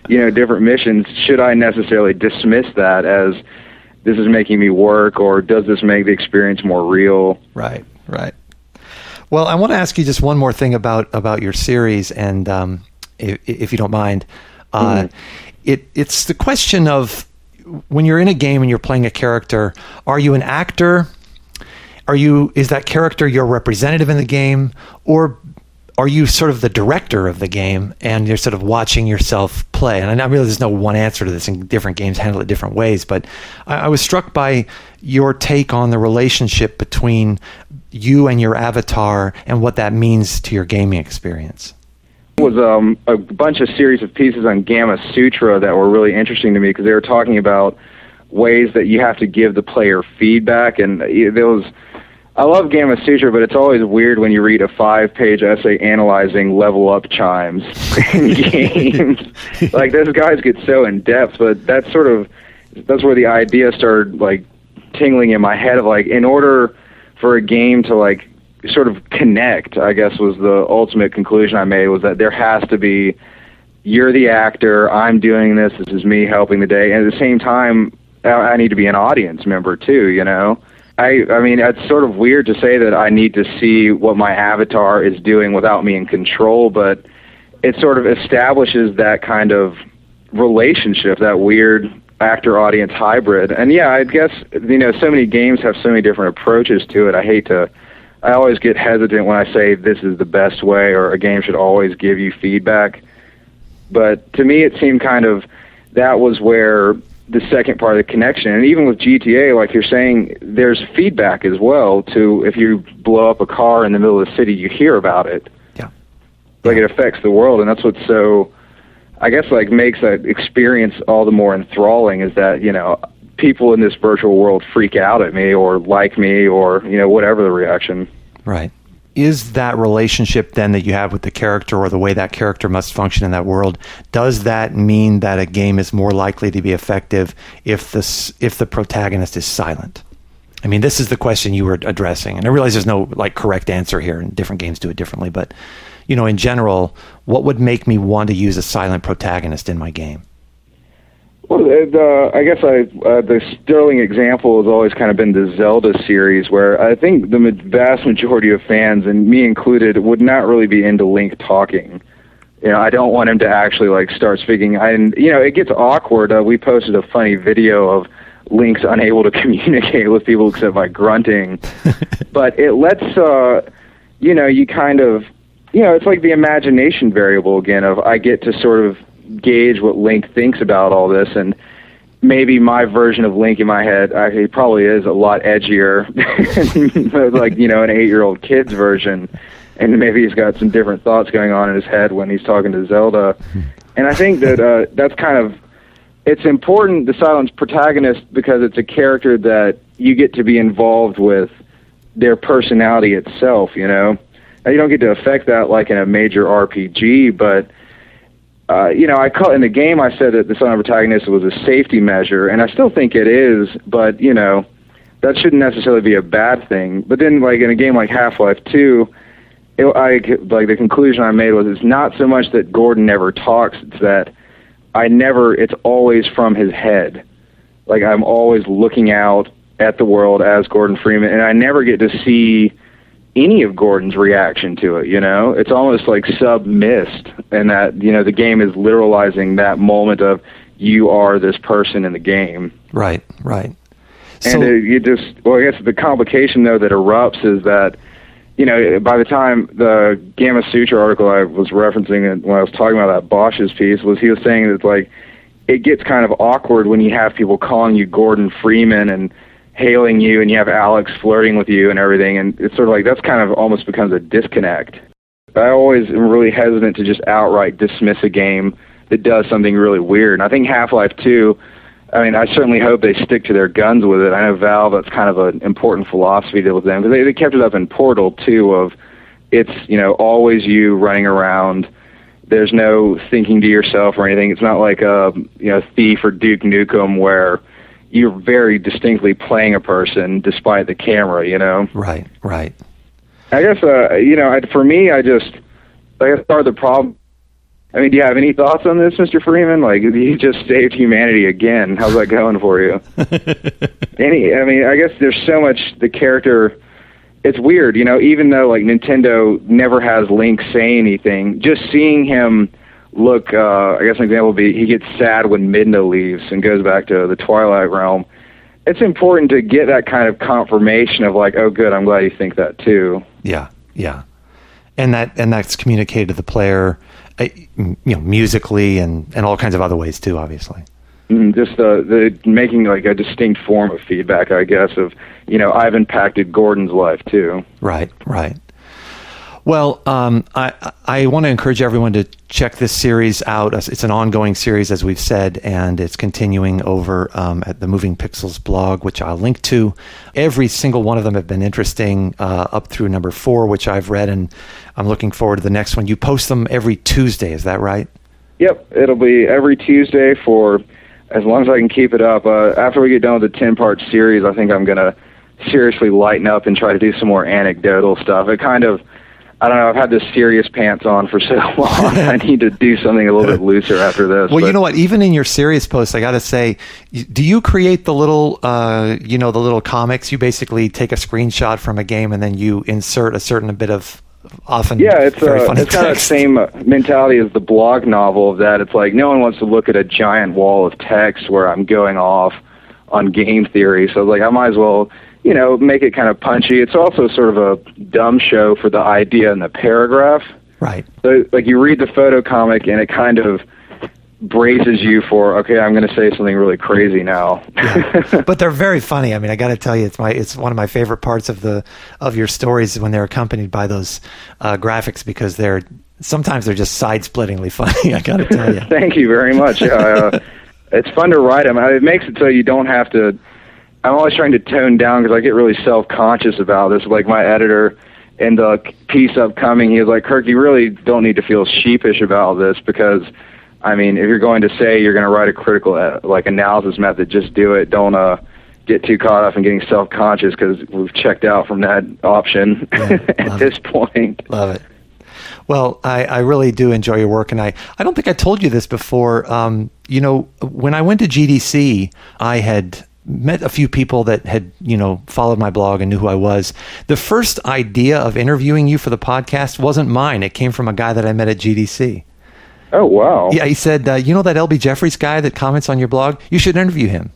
you know, different missions, should I necessarily dismiss that as this is making me work, or does this make the experience more real? Right, right. Well, I want to ask you just one more thing about, about your series, and um, if, if you don't mind. Uh, mm. it, it's the question of, when you're in a game and you're playing a character, are you an actor? Are you, is that character your representative in the game? Or are you sort of the director of the game and you're sort of watching yourself play? And I realize there's no one answer to this, and different games handle it different ways, but I, I was struck by your take on the relationship between you and your avatar and what that means to your gaming experience. It was um, a bunch of series of pieces on Gamma Sutra that were really interesting to me, because they were talking about ways that you have to give the player feedback. And there was, I love Gamma Sutra, but it's always weird when you read a five-page essay analyzing level up chimes in games. Like, those guys get so in depth, but that's sort of, that's where the idea started, like, tingling in my head of, like, in order for a game to, like, sort of connect, I guess, was the ultimate conclusion I made, was that there has to be, you're the actor, I'm doing this, this is me helping the day, and at the same time, I need to be an audience member too, you know? I I mean, it's sort of weird to say that I need to see what my avatar is doing without me in control, but it sort of establishes that kind of relationship, that weird actor-audience hybrid. And yeah, I guess, you know, so many games have so many different approaches to it. I hate to I always get hesitant when I say this is the best way, or a game should always give you feedback. But to me, it seemed kind of, that was where the second part of the connection, and even with G T A, like you're saying, there's feedback as well to, if you blow up a car in the middle of the city, you hear about it. Yeah. Like, it affects the world, and that's what's so, I guess, like, makes that experience all the more enthralling, is that, you know, people in this virtual world freak out at me or like me, or, you know, whatever the reaction. Right. Is that relationship then that you have with the character, or the way that character must function in that world, does that mean that a game is more likely to be effective if the, if the protagonist is silent? I mean, this is the question you were addressing, and I realize there's no, like, correct answer here, and different games do it differently, but, you know, in general, what would make me want to use a silent protagonist in my game? Well, uh, I guess I, uh, the sterling example has always kind of been the Zelda series, where I think the vast majority of fans, and me included, would not really be into Link talking. You know, I don't want him to actually, like, start speaking. I, and, you know, it gets awkward. Uh, we posted a funny video of Link's unable to communicate with people except by grunting. But it lets, uh, you know, you kind of, you know, it's like the imagination variable again of, I get to sort of gauge what Link thinks about all this, and maybe my version of Link in my head, I, he probably is a lot edgier, like, you know, an eight-year-old kid's version, and maybe he's got some different thoughts going on in his head when he's talking to Zelda. And I think that uh, that's kind of, it's important, the silent protagonist, because it's a character that you get to be involved with their personality itself, you know? Now, you don't get to affect that like in a major R P G, but Uh, you know, I call, in the game I said that the silent protagonist was a safety measure, and I still think it is, but, you know, that shouldn't necessarily be a bad thing. But then, like, in a game like Half-Life two, it, I, like, the conclusion I made was, it's not so much that Gordon never talks, it's that I never, it's always from his head. Like, I'm always looking out at the world as Gordon Freeman, and I never get to see any of Gordon's reaction to it, you know? It's almost like sub-missed, and that, you know, the game is literalizing that moment of, you are this person in the game. Right, right. And So, it, you just, well, I guess the complication, though, that erupts is that, you know, by the time the Gamma Sutra article I was referencing when I was talking about that Bosch's piece, was he was saying that, like, it gets kind of awkward when you have people calling you Gordon Freeman and hailing you, and you have Alex flirting with you and everything, and it's sort of like, that's kind of almost becomes a disconnect. I always am really hesitant to just outright dismiss a game that does something really weird, and I think Half-Life two, I mean, I certainly hope they stick to their guns with it. I know Valve, that's kind of an important philosophy to with them, because they, they kept it up in Portal, too, of, it's, you know, always you running around, there's no thinking to yourself or anything. It's not like a, you know, Thief or Duke Nukem, where you're very distinctly playing a person despite the camera, you know? right, right. I guess, uh, you know, I, for me, I just, I guess part of the problem I mean, do you have any thoughts on this, Mister Freeman? Like, you just saved humanity again. How's that going for you? any, I mean, I guess there's so much, the character, it's weird, you know, even though, like, Nintendo never has Link say anything, just seeing him look, uh, I guess an example would be, he gets sad when Midna leaves and goes back to the Twilight Realm. It's important to get that kind of confirmation of, like, oh, good, I'm glad you think that, too. Yeah, yeah. And that and that's communicated to the player, uh, you know, musically and, and all kinds of other ways too, obviously. Mm, just the the making like a distinct form of feedback, I guess, of, you know, I've impacted Gordon's life too. Right, right. Well, um, I I want to encourage everyone to check this series out. It's an ongoing series, as we've said, and it's continuing over um, at the Moving Pixels blog, which I'll link to. Every single one of them have been interesting uh, up through number four, which I've read, and I'm looking forward to the next one. You post them every Tuesday, is that right? Yep, it'll be every Tuesday for as long as I can keep it up. Uh, after we get done with the ten-part series, I think I'm going to seriously lighten up and try to do some more anecdotal stuff. It kind of... I don't know, I've had this serious pants on for so long. I need to do something a little bit looser after this. Well, but. You know what? Even in your serious posts, I got to say, do you create the little, uh, you know, the little comics? You basically take a screenshot from a game and then you insert a certain bit of often yeah, it's, very uh, funny it's kind of the same mentality as the blog novel of that. It's like no one wants to look at a giant wall of text where I'm going off on game theory. So like I might as well... you know, make it kind of punchy. It's also sort of a dumb show for the idea in the paragraph. Right. So, like, you read the photo comic, and it kind of braces you for, okay, I'm going to say something really crazy now. Yeah. But they're very funny. I mean, I got to tell you, it's my it's one of my favorite parts of the of your stories when they're accompanied by those uh, graphics because they're sometimes they're just side-splittingly funny. I got to tell you. Thank you very much. Uh, it's fun to write them. It makes it so you don't have to. I'm always trying to tone down because I get really self-conscious about this. Like my editor in the piece upcoming, he was like, Kirk, you really don't need to feel sheepish about this because, I mean, if you're going to say you're going to write a critical uh, like analysis method, just do it. Don't uh, get too caught up in getting self-conscious because we've checked out from that option yeah, at this it. point. Love it. Well, I, I really do enjoy your work, and I, I don't think I told you this before. Um, you know, when I went to G D C, I had... met a few people that had, you know, followed my blog and knew who I was. The first idea of interviewing you for the podcast wasn't mine. It came from a guy that I met at G D C. Oh, wow. Yeah, he said, uh, you know that L B Jeffries guy that comments on your blog? You should interview him.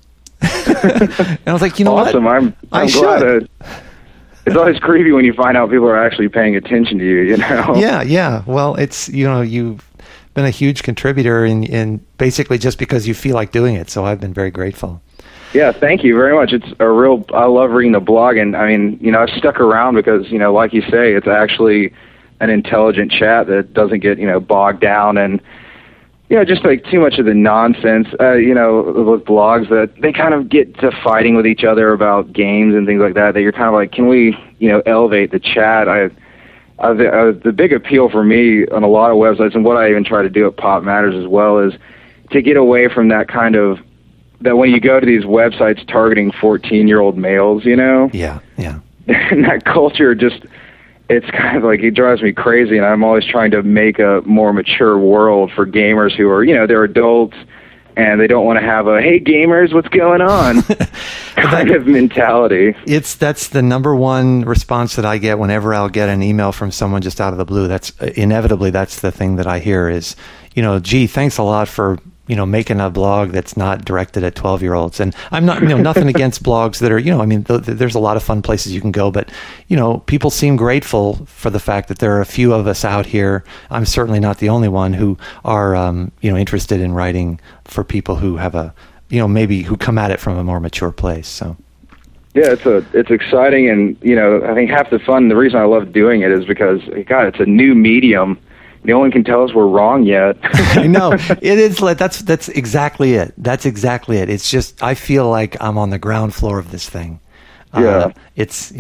And I was like, you know awesome. what? I'm, I'm I glad should. To, it's always creepy when you find out people are actually paying attention to you, you know? Yeah, yeah. Well, it's, you know, you've been a huge contributor in, in basically just because you feel like doing it. So I've been very grateful. Yeah, thank you very much. It's a real, I love reading the blog, and I mean, you know, I've stuck around because, you know, like you say, it's actually an intelligent chat that doesn't get, you know, bogged down and, you know, just like too much of the nonsense, uh, you know, with blogs that they kind of get to fighting with each other about games and things like that, that you're kind of like, can we, you know, elevate the chat? I, I, the, uh, the big appeal for me on a lot of websites, and what I even try to do at Pop Matters as well, is to get away from that kind of, that when you go to these websites targeting fourteen-year-old males, you know? Yeah, yeah. And that culture just, it's kind of like, it drives me crazy, and I'm always trying to make a more mature world for gamers who are, you know, they're adults, and they don't want to have a, hey, gamers, what's going on? kind of mentality. It's, that's the number one response that I get whenever I'll get an email from someone just out of the blue. That's, inevitably, that's the thing that I hear is, you know, gee, thanks a lot for, you know, making a blog that's not directed at twelve year olds. And I'm not, you know, nothing against blogs that are, you know, I mean, th- there's a lot of fun places you can go, but, you know, people seem grateful for the fact that there are a few of us out here. I'm certainly not the only one who are, um, you know, interested in writing for people who have a, you know, maybe who come at it from a more mature place. So. Yeah, it's a, it's exciting. And, you know, I think half the fun, the reason I love doing it is because, God, it's a new medium. No one can tell us we're wrong yet. I know. It is like, that's, that's exactly it. That's exactly it. It's just, I feel like I'm on the ground floor of this thing. Yeah. Uh, it's, yeah.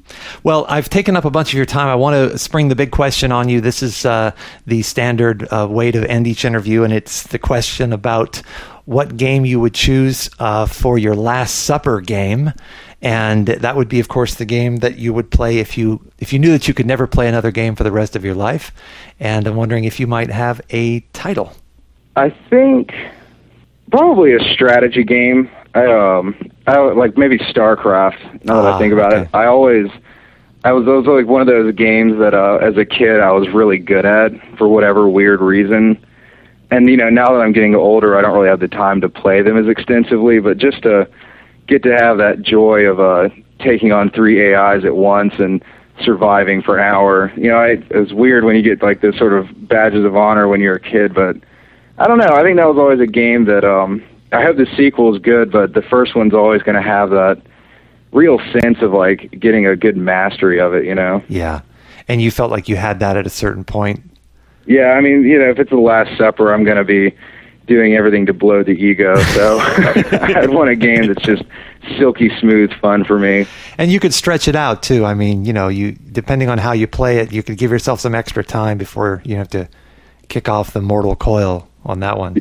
Well, I've taken up a bunch of your time. I want to spring the big question on you. This is uh, the standard uh, way to end each interview, and it's the question about what game you would choose uh, for your Last Supper game. And that would be, of course, the game that you would play if you if you knew that you could never play another game for the rest of your life. And I'm wondering if you might have a title. I think probably a strategy game. I, um, I like maybe StarCraft. Now that ah, I think about okay. it, I always, I was, it was like one of those games that uh, as a kid I was really good at for whatever weird reason. And you know, now that I'm getting older, I don't really have the time to play them as extensively. But just to get to have that joy of uh, taking on three A Is at once and surviving for an hour, you know, I, it's weird when you get like this sort of badges of honor when you're a kid, but. I don't know. I think that was always a game that um, I hope the sequel is good, but the first one's always going to have that real sense of like getting a good mastery of it, you know? Yeah. And you felt like you had that at a certain point? Yeah. I mean, you know, if it's the Last Supper, I'm going to be doing everything to blow the ego. So I'd want a game that's just silky smooth fun for me. And you could stretch it out too. I mean, you know, you depending on how you play it, you could give yourself some extra time before you have to kick off the mortal coil on that one.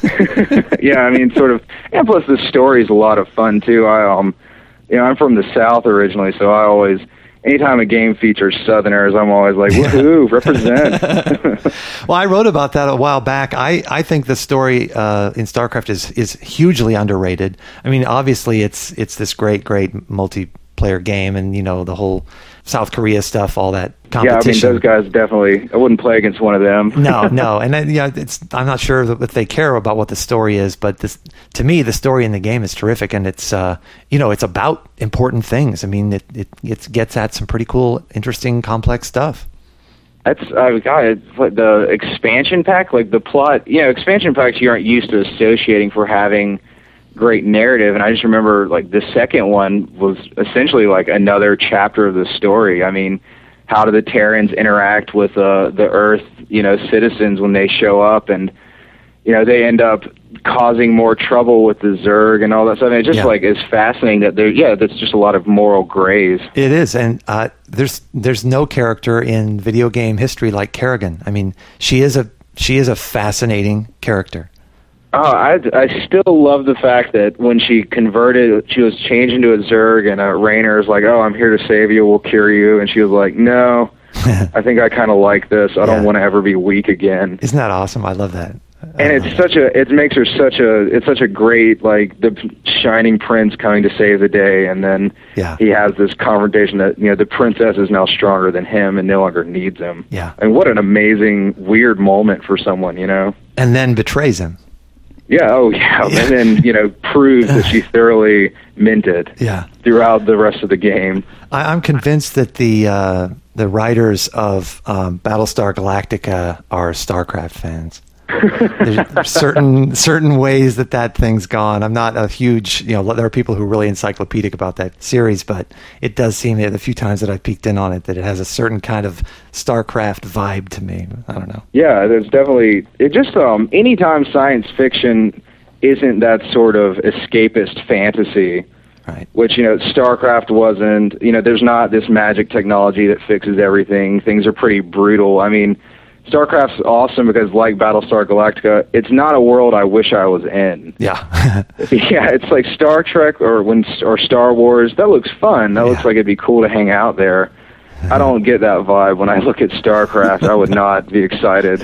Yeah, I mean, sort of, and plus the story's a lot of fun too. I um, you know, I'm from the South originally, so I always, anytime a game features Southerners, I'm always like, woohoo, represent. Well, I wrote about that a while back. I, I think the story uh, in StarCraft is is hugely underrated. I mean, obviously, it's it's this great, great multiplayer game, and you know the whole South Korea stuff, all that competition. Yeah, I mean, those guys definitely, I wouldn't play against one of them. no, no. And then, yeah, it's, I'm not sure if they care about what the story is, but this, to me, the story in the game is terrific. And it's, uh, you know, it's about important things. I mean, it, it, it gets at some pretty cool, interesting, complex stuff. That's, uh, God, it's like the expansion pack, like the plot, you know, expansion packs you aren't used to associating for having great narrative, and I just remember like the second one was essentially like another chapter of the story. I mean, how do the Terrans interact with uh, the Earth, you know, citizens when they show up, and you know they end up causing more trouble with the Zerg and all that stuff. I mean, it's just yeah. like it's fascinating that there, yeah, that's just a lot of moral grays. It is, and uh, there's there's no character in video game history like Kerrigan. I mean, she is a she is a fascinating character. Oh, I, I still love the fact that when she converted, she was changed into a Zerg, and uh, Raynor's like, oh, I'm here to save you, we'll cure you. And she was like, no, I think I kind of like this. I yeah. don't want to ever be weak again. Isn't that awesome? I love that. And it's such a, it makes her such a, it's such a great, like, the shining prince coming to save the day, and then yeah. he has this confrontation that, you know, the princess is now stronger than him and no longer needs him. Yeah. And what an amazing, weird moment for someone, you know? And then betrays him. Yeah, oh yeah. yeah, and then, you know, proves that she thoroughly meant it yeah. throughout the rest of the game. I, I'm convinced that the uh, the writers of um, Battlestar Galactica are StarCraft fans. There's certain certain ways that that thing's gone. I'm not a huge, you know, there are people who are really encyclopedic about that series, but it does seem that the few times that I've peeked in on it that it has a certain kind of StarCraft vibe to me. I don't know. Yeah, there's definitely, it just, um, anytime science fiction isn't that sort of escapist fantasy, right. which, you know, StarCraft wasn't, you know, there's not this magic technology that fixes everything. Things are pretty brutal. I mean, StarCraft's awesome because, like Battlestar Galactica, it's not a world I wish I was in. Yeah. Yeah, it's like Star Trek or when or Star Wars. That looks fun. That yeah. looks like it'd be cool to hang out there. I don't get that vibe when I look at StarCraft. I would not be excited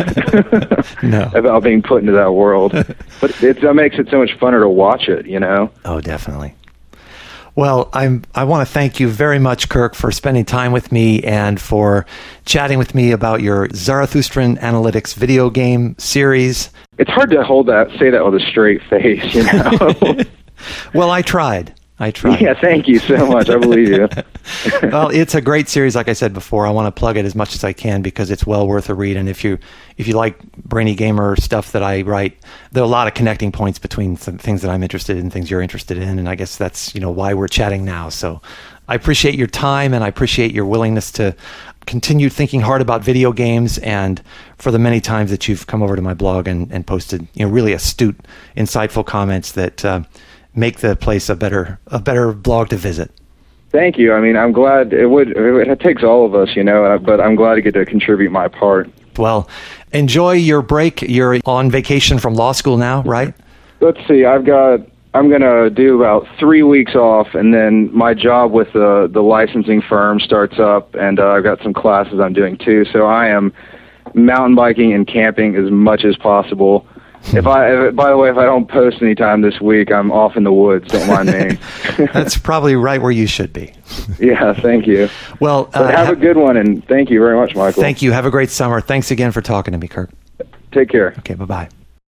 no. about being put into that world. But it that makes it so much funner to watch it, you know? Oh, definitely. Well, I'm, I want to thank you very much, Kirk, for spending time with me and for chatting with me about your Zarathustran Analytics video game series. It's hard to hold that, say that with a straight face, you know? Well, I tried. I tried. Yeah, thank you so much. I believe you. Well, it's a great series, like I said before. I want to plug it as much as I can because it's well worth a read. And if you if you like Brainy Gamer stuff that I write, there are a lot of connecting points between some things that I'm interested in, things you're interested in, and I guess that's, you know, why we're chatting now. So I appreciate your time, and I appreciate your willingness to continue thinking hard about video games, and for the many times that you've come over to my blog and, and posted, you know, really astute, insightful comments that uh, make the place a better a better blog to visit. Thank you. I mean, I'm glad it would. It takes all of us, you know, but I'm glad to get to contribute my part. Well, enjoy your break. You're on vacation from law school now, right? Let's see. I've got. I'm gonna do about three weeks off, and then my job with the the licensing firm starts up, and uh, I've got some classes I'm doing too. So I am mountain biking and camping as much as possible. If I, if, by the way, if I don't post any time this week, I'm off in the woods. Don't mind me. That's probably right where you should be. Yeah, thank you. Well, uh, have ha- a good one, and thank you very much, Michael. Thank you. Have a great summer. Thanks again for talking to me, Kirk. Take care. Okay, bye-bye.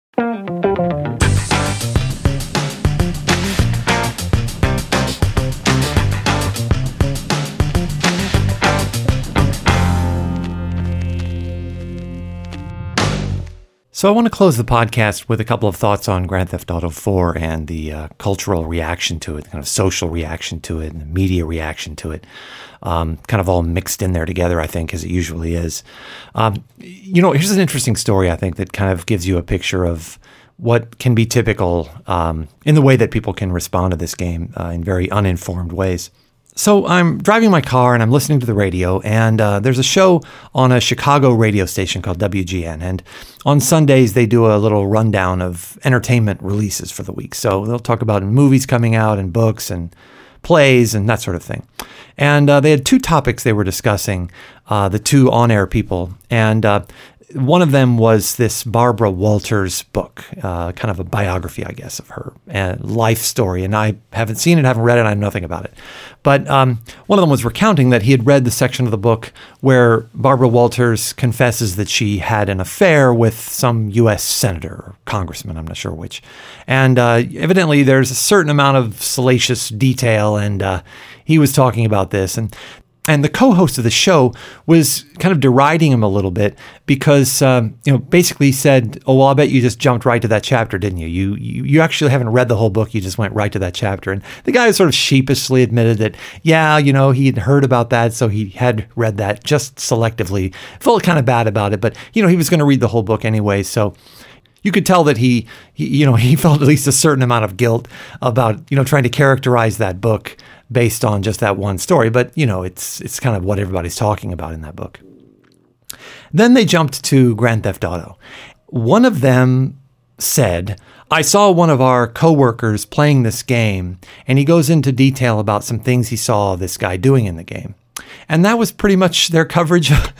So I want to close the podcast with a couple of thoughts on Grand Theft Auto four and the uh, cultural reaction to it, the kind of social reaction to it, and the media reaction to it. Um, kind of all mixed in there together, I think, as it usually is. Um, you know, here's an interesting story, I think, that kind of gives you a picture of what can be typical um, in the way that people can respond to this game uh, in very uninformed ways. So I'm driving my car and I'm listening to the radio, and uh, there's a show on a Chicago radio station called W G N. And on Sundays, they do a little rundown of entertainment releases for the week. So they'll talk about movies coming out and books and plays and that sort of thing. And uh, they had two topics they were discussing, uh, the two on-air people. And uh, one of them was this Barbara Walters book, uh, kind of a biography, I guess, of her uh, life story. And I haven't seen it, haven't read it, I know nothing about it. But um, one of them was recounting that he had read the section of the book where Barbara Walters confesses that she had an affair with some U S senator or congressman, I'm not sure which. And uh, evidently there's a certain amount of salacious detail, and uh, he was talking about this. And And the co-host of the show was kind of deriding him a little bit because, um, you know, basically said, oh, well, I bet you just jumped right to that chapter, didn't you? You, you? you actually haven't read the whole book. You just went right to that chapter. And the guy sort of sheepishly admitted that, yeah, you know, he had heard about that. So he had read that just selectively, felt kind of bad about it. But, you know, he was going to read the whole book anyway. So you could tell that he, he, you know, he felt at least a certain amount of guilt about, you know, trying to characterize that book based on just that one story. But, you know, it's it's kind of what everybody's talking about in that book. Then they jumped to Grand Theft Auto. One of them said, I saw one of our coworkers playing this game, and he goes into detail about some things he saw this guy doing in the game. And that was pretty much their coverage of,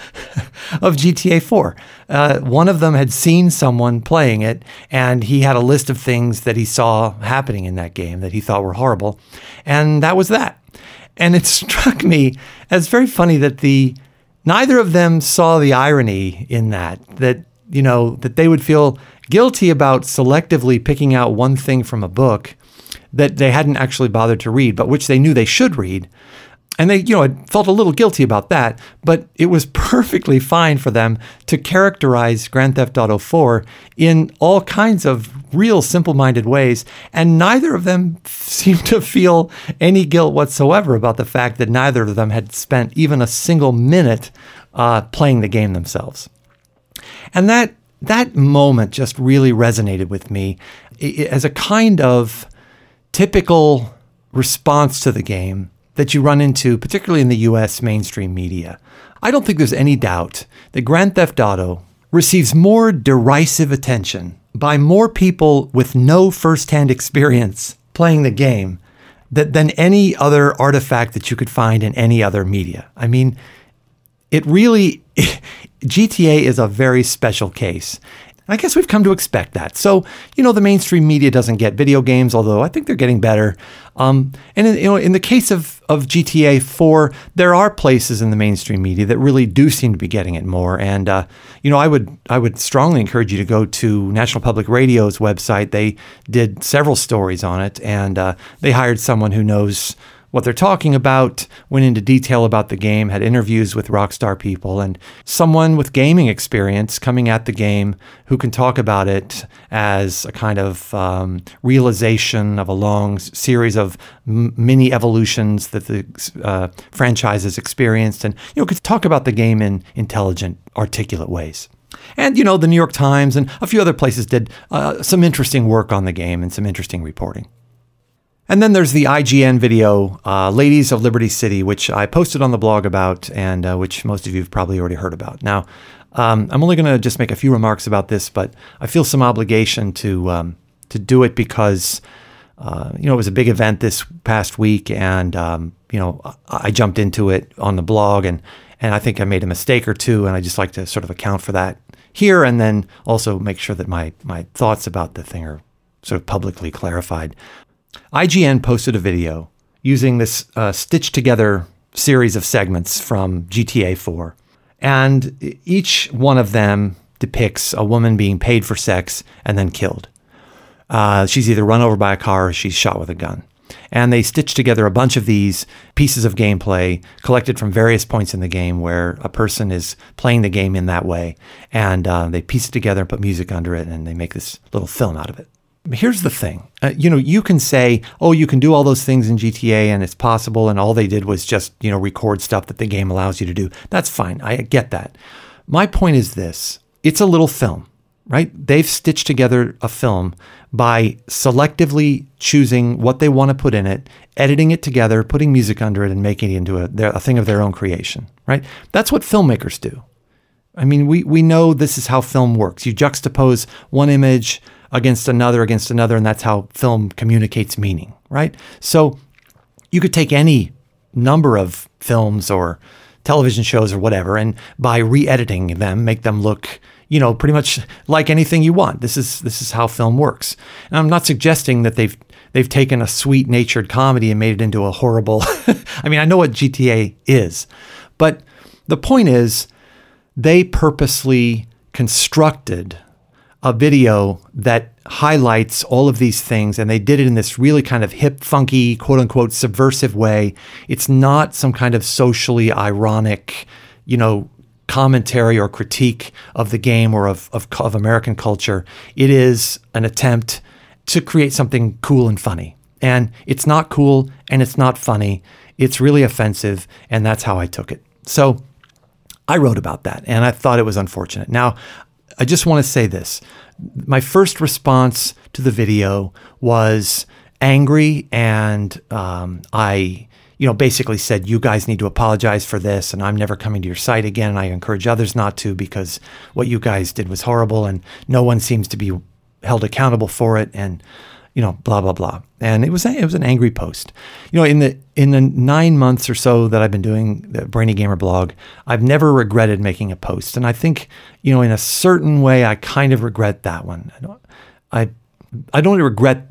of G T A four. Uh, one of them had seen someone playing it, and he had a list of things that he saw happening in that game that he thought were horrible. And that was that. And it struck me as very funny that the neither of them saw the irony in that, that, you know, that they would feel guilty about selectively picking out one thing from a book that they hadn't actually bothered to read, but which they knew they should read. And they, you know, felt a little guilty about that, but it was perfectly fine for them to characterize Grand Theft Auto four in all kinds of real simple-minded ways. And neither of them seemed to feel any guilt whatsoever about the fact that neither of them had spent even a single minute uh, playing the game themselves. And that that moment just really resonated with me as a kind of typical response to the game that you run into, particularly in the U S mainstream media. I don't think there's any doubt that Grand Theft Auto receives more derisive attention by more people with no firsthand experience playing the game that, than any other artifact that you could find in any other media. I mean, it really, G T A is a very special case. I guess we've come to expect that. So, you know, the mainstream media doesn't get video games, although I think they're getting better. Um, and, in, you know, in the case of, of G T A four, there are places in the mainstream media that really do seem to be getting it more. And, uh, you know, I would I would strongly encourage you to go to National Public Radio's website. They did several stories on it, and uh, they hired someone who knows what they're talking about, went into detail about the game, had interviews with Rockstar people, and someone with gaming experience coming at the game who can talk about it as a kind of um, realization of a long series of m- mini evolutions that the uh, franchise has experienced, and, you know, could talk about the game in intelligent, articulate ways. And, you know, the New York Times and a few other places did uh, some interesting work on the game and some interesting reporting. And then there's the I G N video, uh, Ladies of Liberty City, which I posted on the blog about and uh, which most of you have probably already heard about. Now, um, I'm only going to just make a few remarks about this, but I feel some obligation to um, to do it because, uh, you know, it was a big event this past week, and, um, you know, I, I jumped into it on the blog, and, and I think I made a mistake or two, and I just like to sort of account for that here, and then also make sure that my, my thoughts about the thing are sort of publicly clarified. I G N posted a video using this uh, stitched together series of segments from G T A four. And each one of them depicts a woman being paid for sex and then killed. Uh, she's either run over by a car or she's shot with a gun. And they stitched together a bunch of these pieces of gameplay collected from various points in the game where a person is playing the game in that way. And uh, they piece it together and put music under it, and they make this little film out of it. Here's the thing. Uh, you know, you can say, oh, you can do all those things in G T A and it's possible, and all they did was just, you know, record stuff that the game allows you to do. That's fine. I get that. My point is this. It's a little film, right? They've stitched together a film by selectively choosing what they want to put in it, editing it together, putting music under it, and making it into a, a thing of their own creation, right? That's what filmmakers do. I mean, we, we know this is how film works. You juxtapose one image against another, against another, and that's how film communicates meaning, right? So you could take any number of films or television shows or whatever, and by re-editing them, make them look, you know, pretty much like anything you want. This is this is how film works. And I'm not suggesting that they've they've taken a sweet-natured comedy and made it into a horrible. I mean, I know what G T A is, but the point is, they purposely constructed a video that highlights all of these things, and they did it in this really kind of hip, funky, quote-unquote subversive way. It's not some kind of socially ironic, you know, commentary or critique of the game or of, of, of American culture. It is an attempt to create something cool and funny. And it's not cool and it's not funny. It's really offensive, and that's how I took it. So I wrote about that, and I thought it was unfortunate. Now, I just want to say this. My first response to the video was angry, and um, I, you know, basically said, you guys need to apologize for this, and I'm never coming to your site again, and I encourage others not to, because what you guys did was horrible, and no one seems to be held accountable for it, and, you know, blah, blah, blah. And it was it was an angry post. You know, in the in the nine months or so that I've been doing the Brainy Gamer blog, I've never regretted making a post. And I think, you know, in a certain way, I kind of regret that one. I don't, I, I don't regret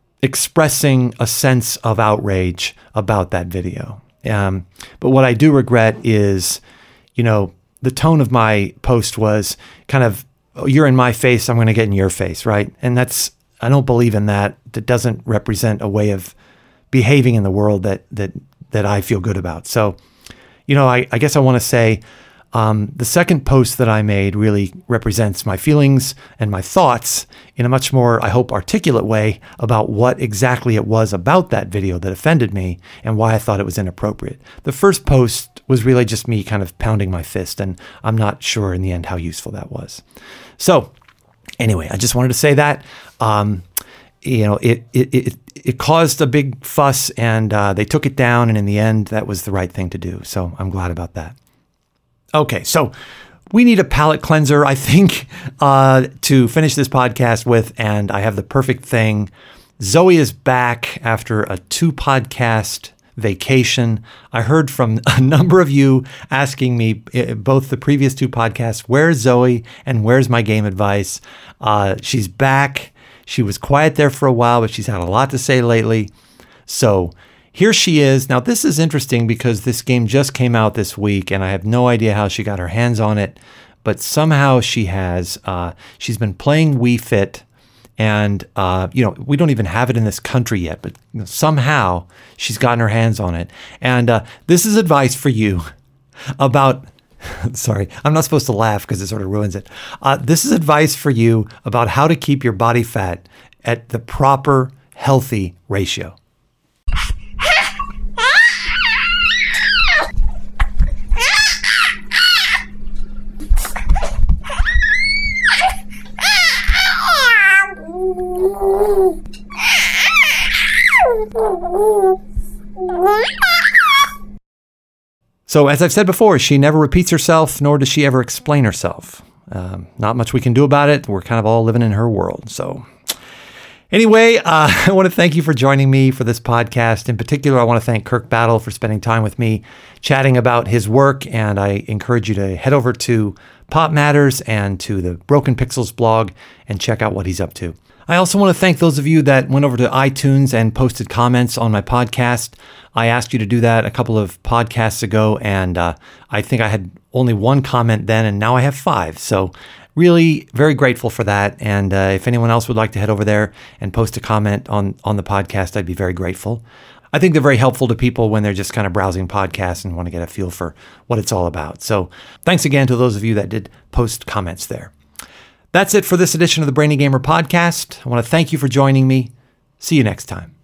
expressing a sense of outrage about that video. Um, but what I do regret is, you know, the tone of my post was kind of, oh, you're in my face, I'm going to get in your face, right? And that's, I don't believe in that. That doesn't represent a way of behaving in the world that that that I feel good about. So, you know, I, I guess I want to say um, the second post that I made really represents my feelings and my thoughts in a much more, I hope, articulate way about what exactly it was about that video that offended me and why I thought it was inappropriate. The first post was really just me kind of pounding my fist, and I'm not sure in the end how useful that was. So anyway, I just wanted to say that. Um, you know, it, it it it caused a big fuss, and uh, they took it down, and in the end, that was the right thing to do. So I'm glad about that. Okay, so we need a palate cleanser, I think, uh, to finish this podcast with, and I have the perfect thing. Zoe is back after a two-podcast vacation. I heard from a number of you asking me, both the previous two podcasts, where's Zoe and where's my game advice? Uh, she's back. She was quiet there for a while, but she's had a lot to say lately. So here she is. Now, this is interesting because this game just came out this week, and I have no idea how she got her hands on it, but somehow she has. Uh, she's been playing Wii Fit, and uh, you know, we don't even have it in this country yet, but you know, somehow she's gotten her hands on it. And uh, this is advice for you about. Sorry, I'm not supposed to laugh because it sort of ruins it. Uh, this is advice for you about how to keep your body fat at the proper, healthy ratio. So, as I've said before, she never repeats herself, nor does she ever explain herself. Um, not much we can do about it. We're kind of all living in her world. So, anyway, uh, I want to thank you for joining me for this podcast. In particular, I want to thank Kirk Battle for spending time with me, chatting about his work. And I encourage you to head over to Pop Matters and to the Broken Pixels blog and check out what he's up to. I also want to thank those of you that went over to iTunes and posted comments on my podcast. I asked you to do that a couple of podcasts ago, and uh, I think I had only one comment then, and now I have five. So really very grateful for that. And uh, if anyone else would like to head over there and post a comment on, on the podcast, I'd be very grateful. I think they're very helpful to people when they're just kind of browsing podcasts and want to get a feel for what it's all about. So thanks again to those of you that did post comments there. That's it for this edition of the Brainy Gamer podcast. I want to thank you for joining me. See you next time.